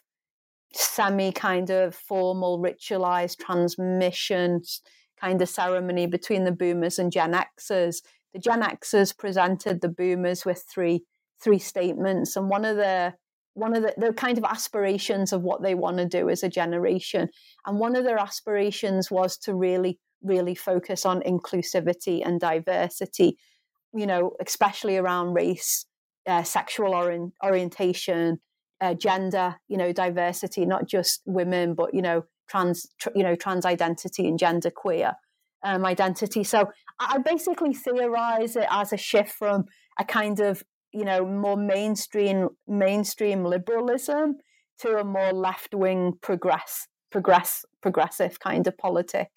semi kind of formal ritualized transmission kind of ceremony between the boomers and Gen Xers, the Gen Xers presented the boomers with three three statements, and one of the one of the, the kind of aspirations of what they want to do as a generation. And one of their aspirations was to really, really focus on inclusivity and diversity, you know, especially around race, uh, sexual orient, orientation, uh, gender, you know, diversity, not just women, but, you know, trans, tr- you know, trans identity and gender queer um, identity. So I basically theorize it as a shift from a kind of, you know, more mainstream mainstream liberalism to a more left wing progress progress progressive kind of politic.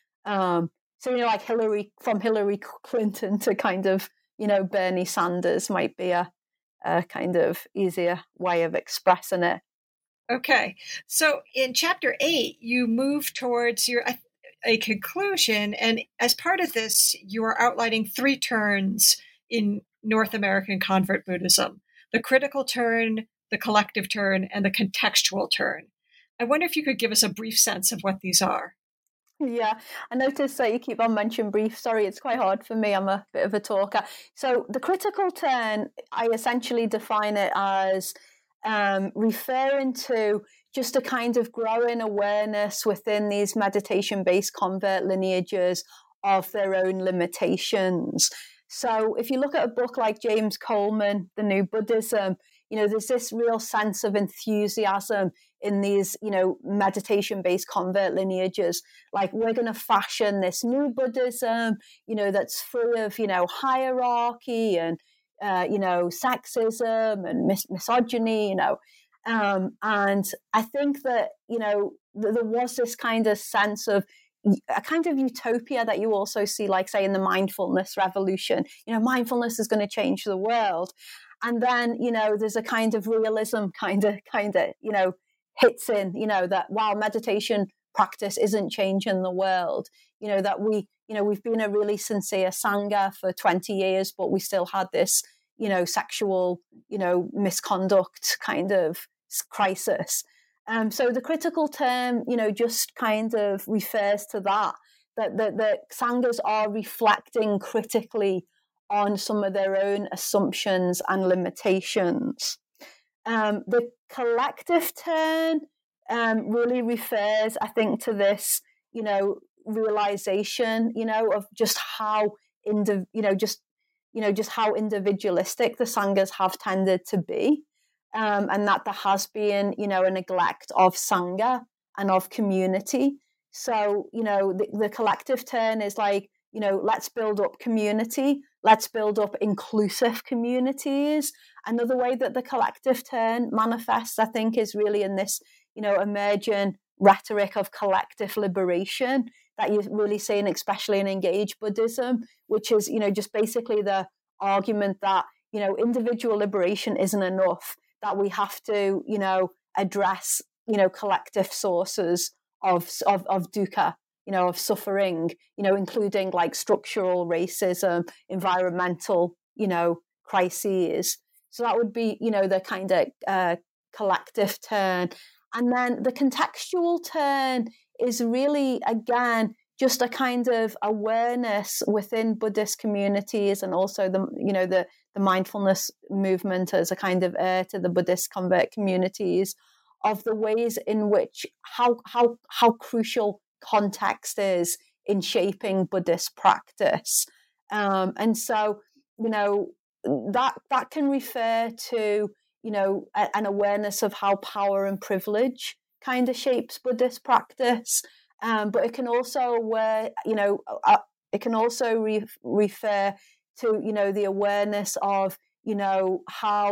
Um, so you know, like Hillary from Hillary Clinton to kind of, you know, Bernie Sanders might be a, a kind of easier way of expressing it. Okay, so in chapter eight, you move towards your a conclusion, and as part of this, you are outlining three turns in North American convert Buddhism: the critical turn, the collective turn, and the contextual turn. I wonder if you could give us a brief sense of what these are. Yeah, I noticed that you keep on mentioning brief. Sorry, it's quite hard for me. I'm a bit of a talker. So the critical turn, I essentially define it as um, referring to just a kind of growing awareness within these meditation-based convert lineages of their own limitations. So if you look at a book like James Coleman, The New Buddhism, you know, there's this real sense of enthusiasm in these, you know, meditation-based convert lineages. Like, we're going to fashion this new Buddhism, you know, that's free of, you know, hierarchy and, uh, you know, sexism and mis- misogyny, you know. Um, and I think that, you know, th- there was this kind of sense of a kind of utopia that you also see, like, say, in the mindfulness revolution. You know, mindfulness is going to change the world. And then, you know, there's a kind of realism kind of, kind of, you know, hits in, you know, that while meditation practice isn't changing the world, you know, that we, you know, we've been a really sincere Sangha for twenty years, but we still had this, you know, sexual, you know, misconduct kind of crisis. Um, so the critical term, you know, just kind of refers to that, that the, the Sanghas are reflecting critically on some of their own assumptions and limitations. Um, the collective turn um, really refers, I think, to this, you know, realization, you know, of just how, indiv- you know, just, you know, just how individualistic the Sanghas have tended to be. Um, and that there has been, you know, a neglect of Sangha and of community. So, you know, the, the collective turn is like, you know, let's build up community, let's build up inclusive communities. Another way that the collective turn manifests, I think, is really in this, you know, emerging rhetoric of collective liberation that you're really seeing, especially in Engaged Buddhism, which is, you know, just basically the argument that, you know, individual liberation isn't enough, that we have to, you know, address, you know, collective sources of, of, of dukkha, you know, of suffering, you know, including like structural racism, environmental, you know, crises. So that would be, you know, the kind of uh, collective turn. And then the contextual turn is really, again, just a kind of awareness within Buddhist communities, and also the, you know, the, the mindfulness movement as a kind of heir to the Buddhist convert communities, of the ways in which how how how crucial context is in shaping Buddhist practice. Um, and so, you know, that that can refer to, you know, a, an awareness of how power and privilege kind of shapes Buddhist practice. Um, but it can also, where you know, uh, it can also re- refer to, you know, the awareness of, you know, how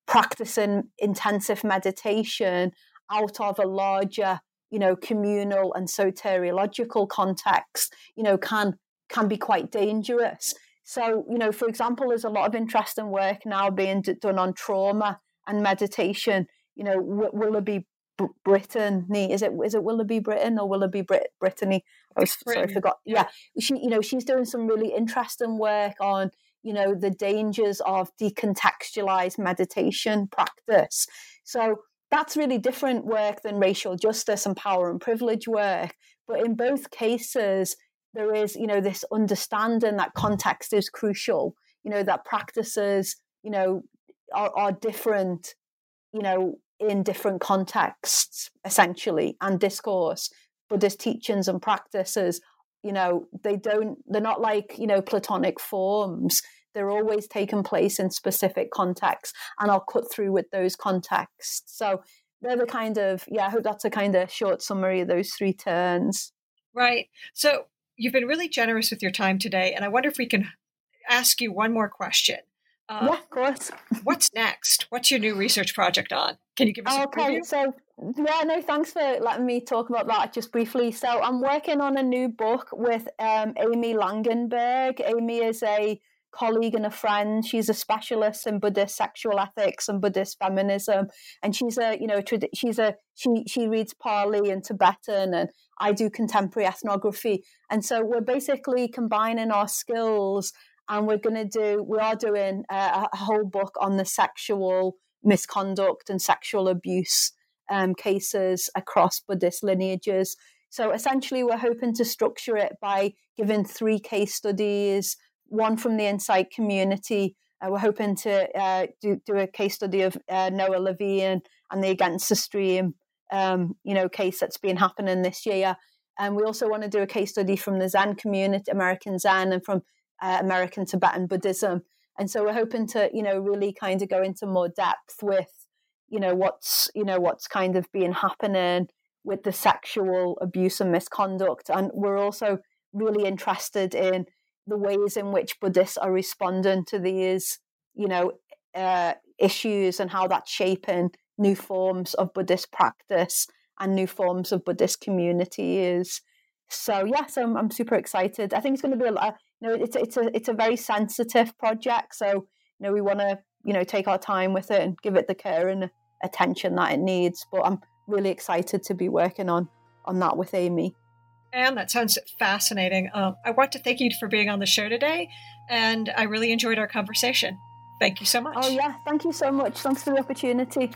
practicing intensive meditation out of a larger, you know, communal and soteriological context, you know, can can be quite dangerous. So, you know, for example, there's a lot of interesting work now being d- done on trauma and meditation. You know, w- Willoughby B- Brittany, is it is it Willoughby Britton or Willoughby Brit- Brittany? I was sorry, I forgot. Yeah, she, you know, she's doing some really interesting work on, you know, the dangers of decontextualized meditation practice. So that's really different work than racial justice and power and privilege work. But in both cases, there is, you know, this understanding that context is crucial, you know, that practices, you know, are, are different, you know, in different contexts, essentially, and discourse. Buddhist teachings and practices, you know, they don't, they're not like, you know, Platonic forms. They're always taking place in specific contexts, and I'll cut through with those contexts. So they're the kind of, yeah, I hope that's a kind of short summary of those three turns. Right. So you've been really generous with your time today, and I wonder if we can ask you one more question. Uh, yeah, of course. What's next? What's your new research project on? Can you give us okay, a preview? So, yeah, no, thanks for letting me talk about that just briefly. So I'm working on a new book with um, Amy Langenberg. Amy is a colleague and a friend. She's a specialist in Buddhist sexual ethics and Buddhist feminism, and she's a, you know, she's a she she reads Pali and Tibetan, and I do contemporary ethnography, and so we're basically combining our skills, and we're going to do we are doing a, a whole book on the sexual misconduct and sexual abuse um, cases across Buddhist lineages. So essentially, we're hoping to structure it by giving three case studies. One from the Insight community. Uh, we're hoping to uh, do, do a case study of uh, Noah Levine and the Against the Stream, um, you know, case that's been happening this year. And we also want to do a case study from the Zen community, American Zen, and from uh, American Tibetan Buddhism. And so we're hoping to, you know, really kind of go into more depth with, you know, what's, you know, what's kind of been happening with the sexual abuse and misconduct. And we're also really interested in the ways in which Buddhists are responding to these, you know, uh, issues, and how that's shaping new forms of Buddhist practice and new forms of Buddhist communities. So yes, yeah, so I'm, I'm super excited. I think it's going to be a lot. You know, it's it's a it's a very sensitive project, so you know we want to you know take our time with it and give it the care and attention that it needs. But I'm really excited to be working on on that with Amy. Anne, that sounds fascinating. Um, I want to thank you for being on the show today, and I really enjoyed our conversation. Thank you so much. Oh, yeah. Thank you so much. Thanks for the opportunity.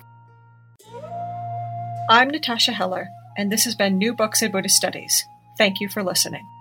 I'm Natasha Heller, and this has been New Books in Buddhist Studies. Thank you for listening.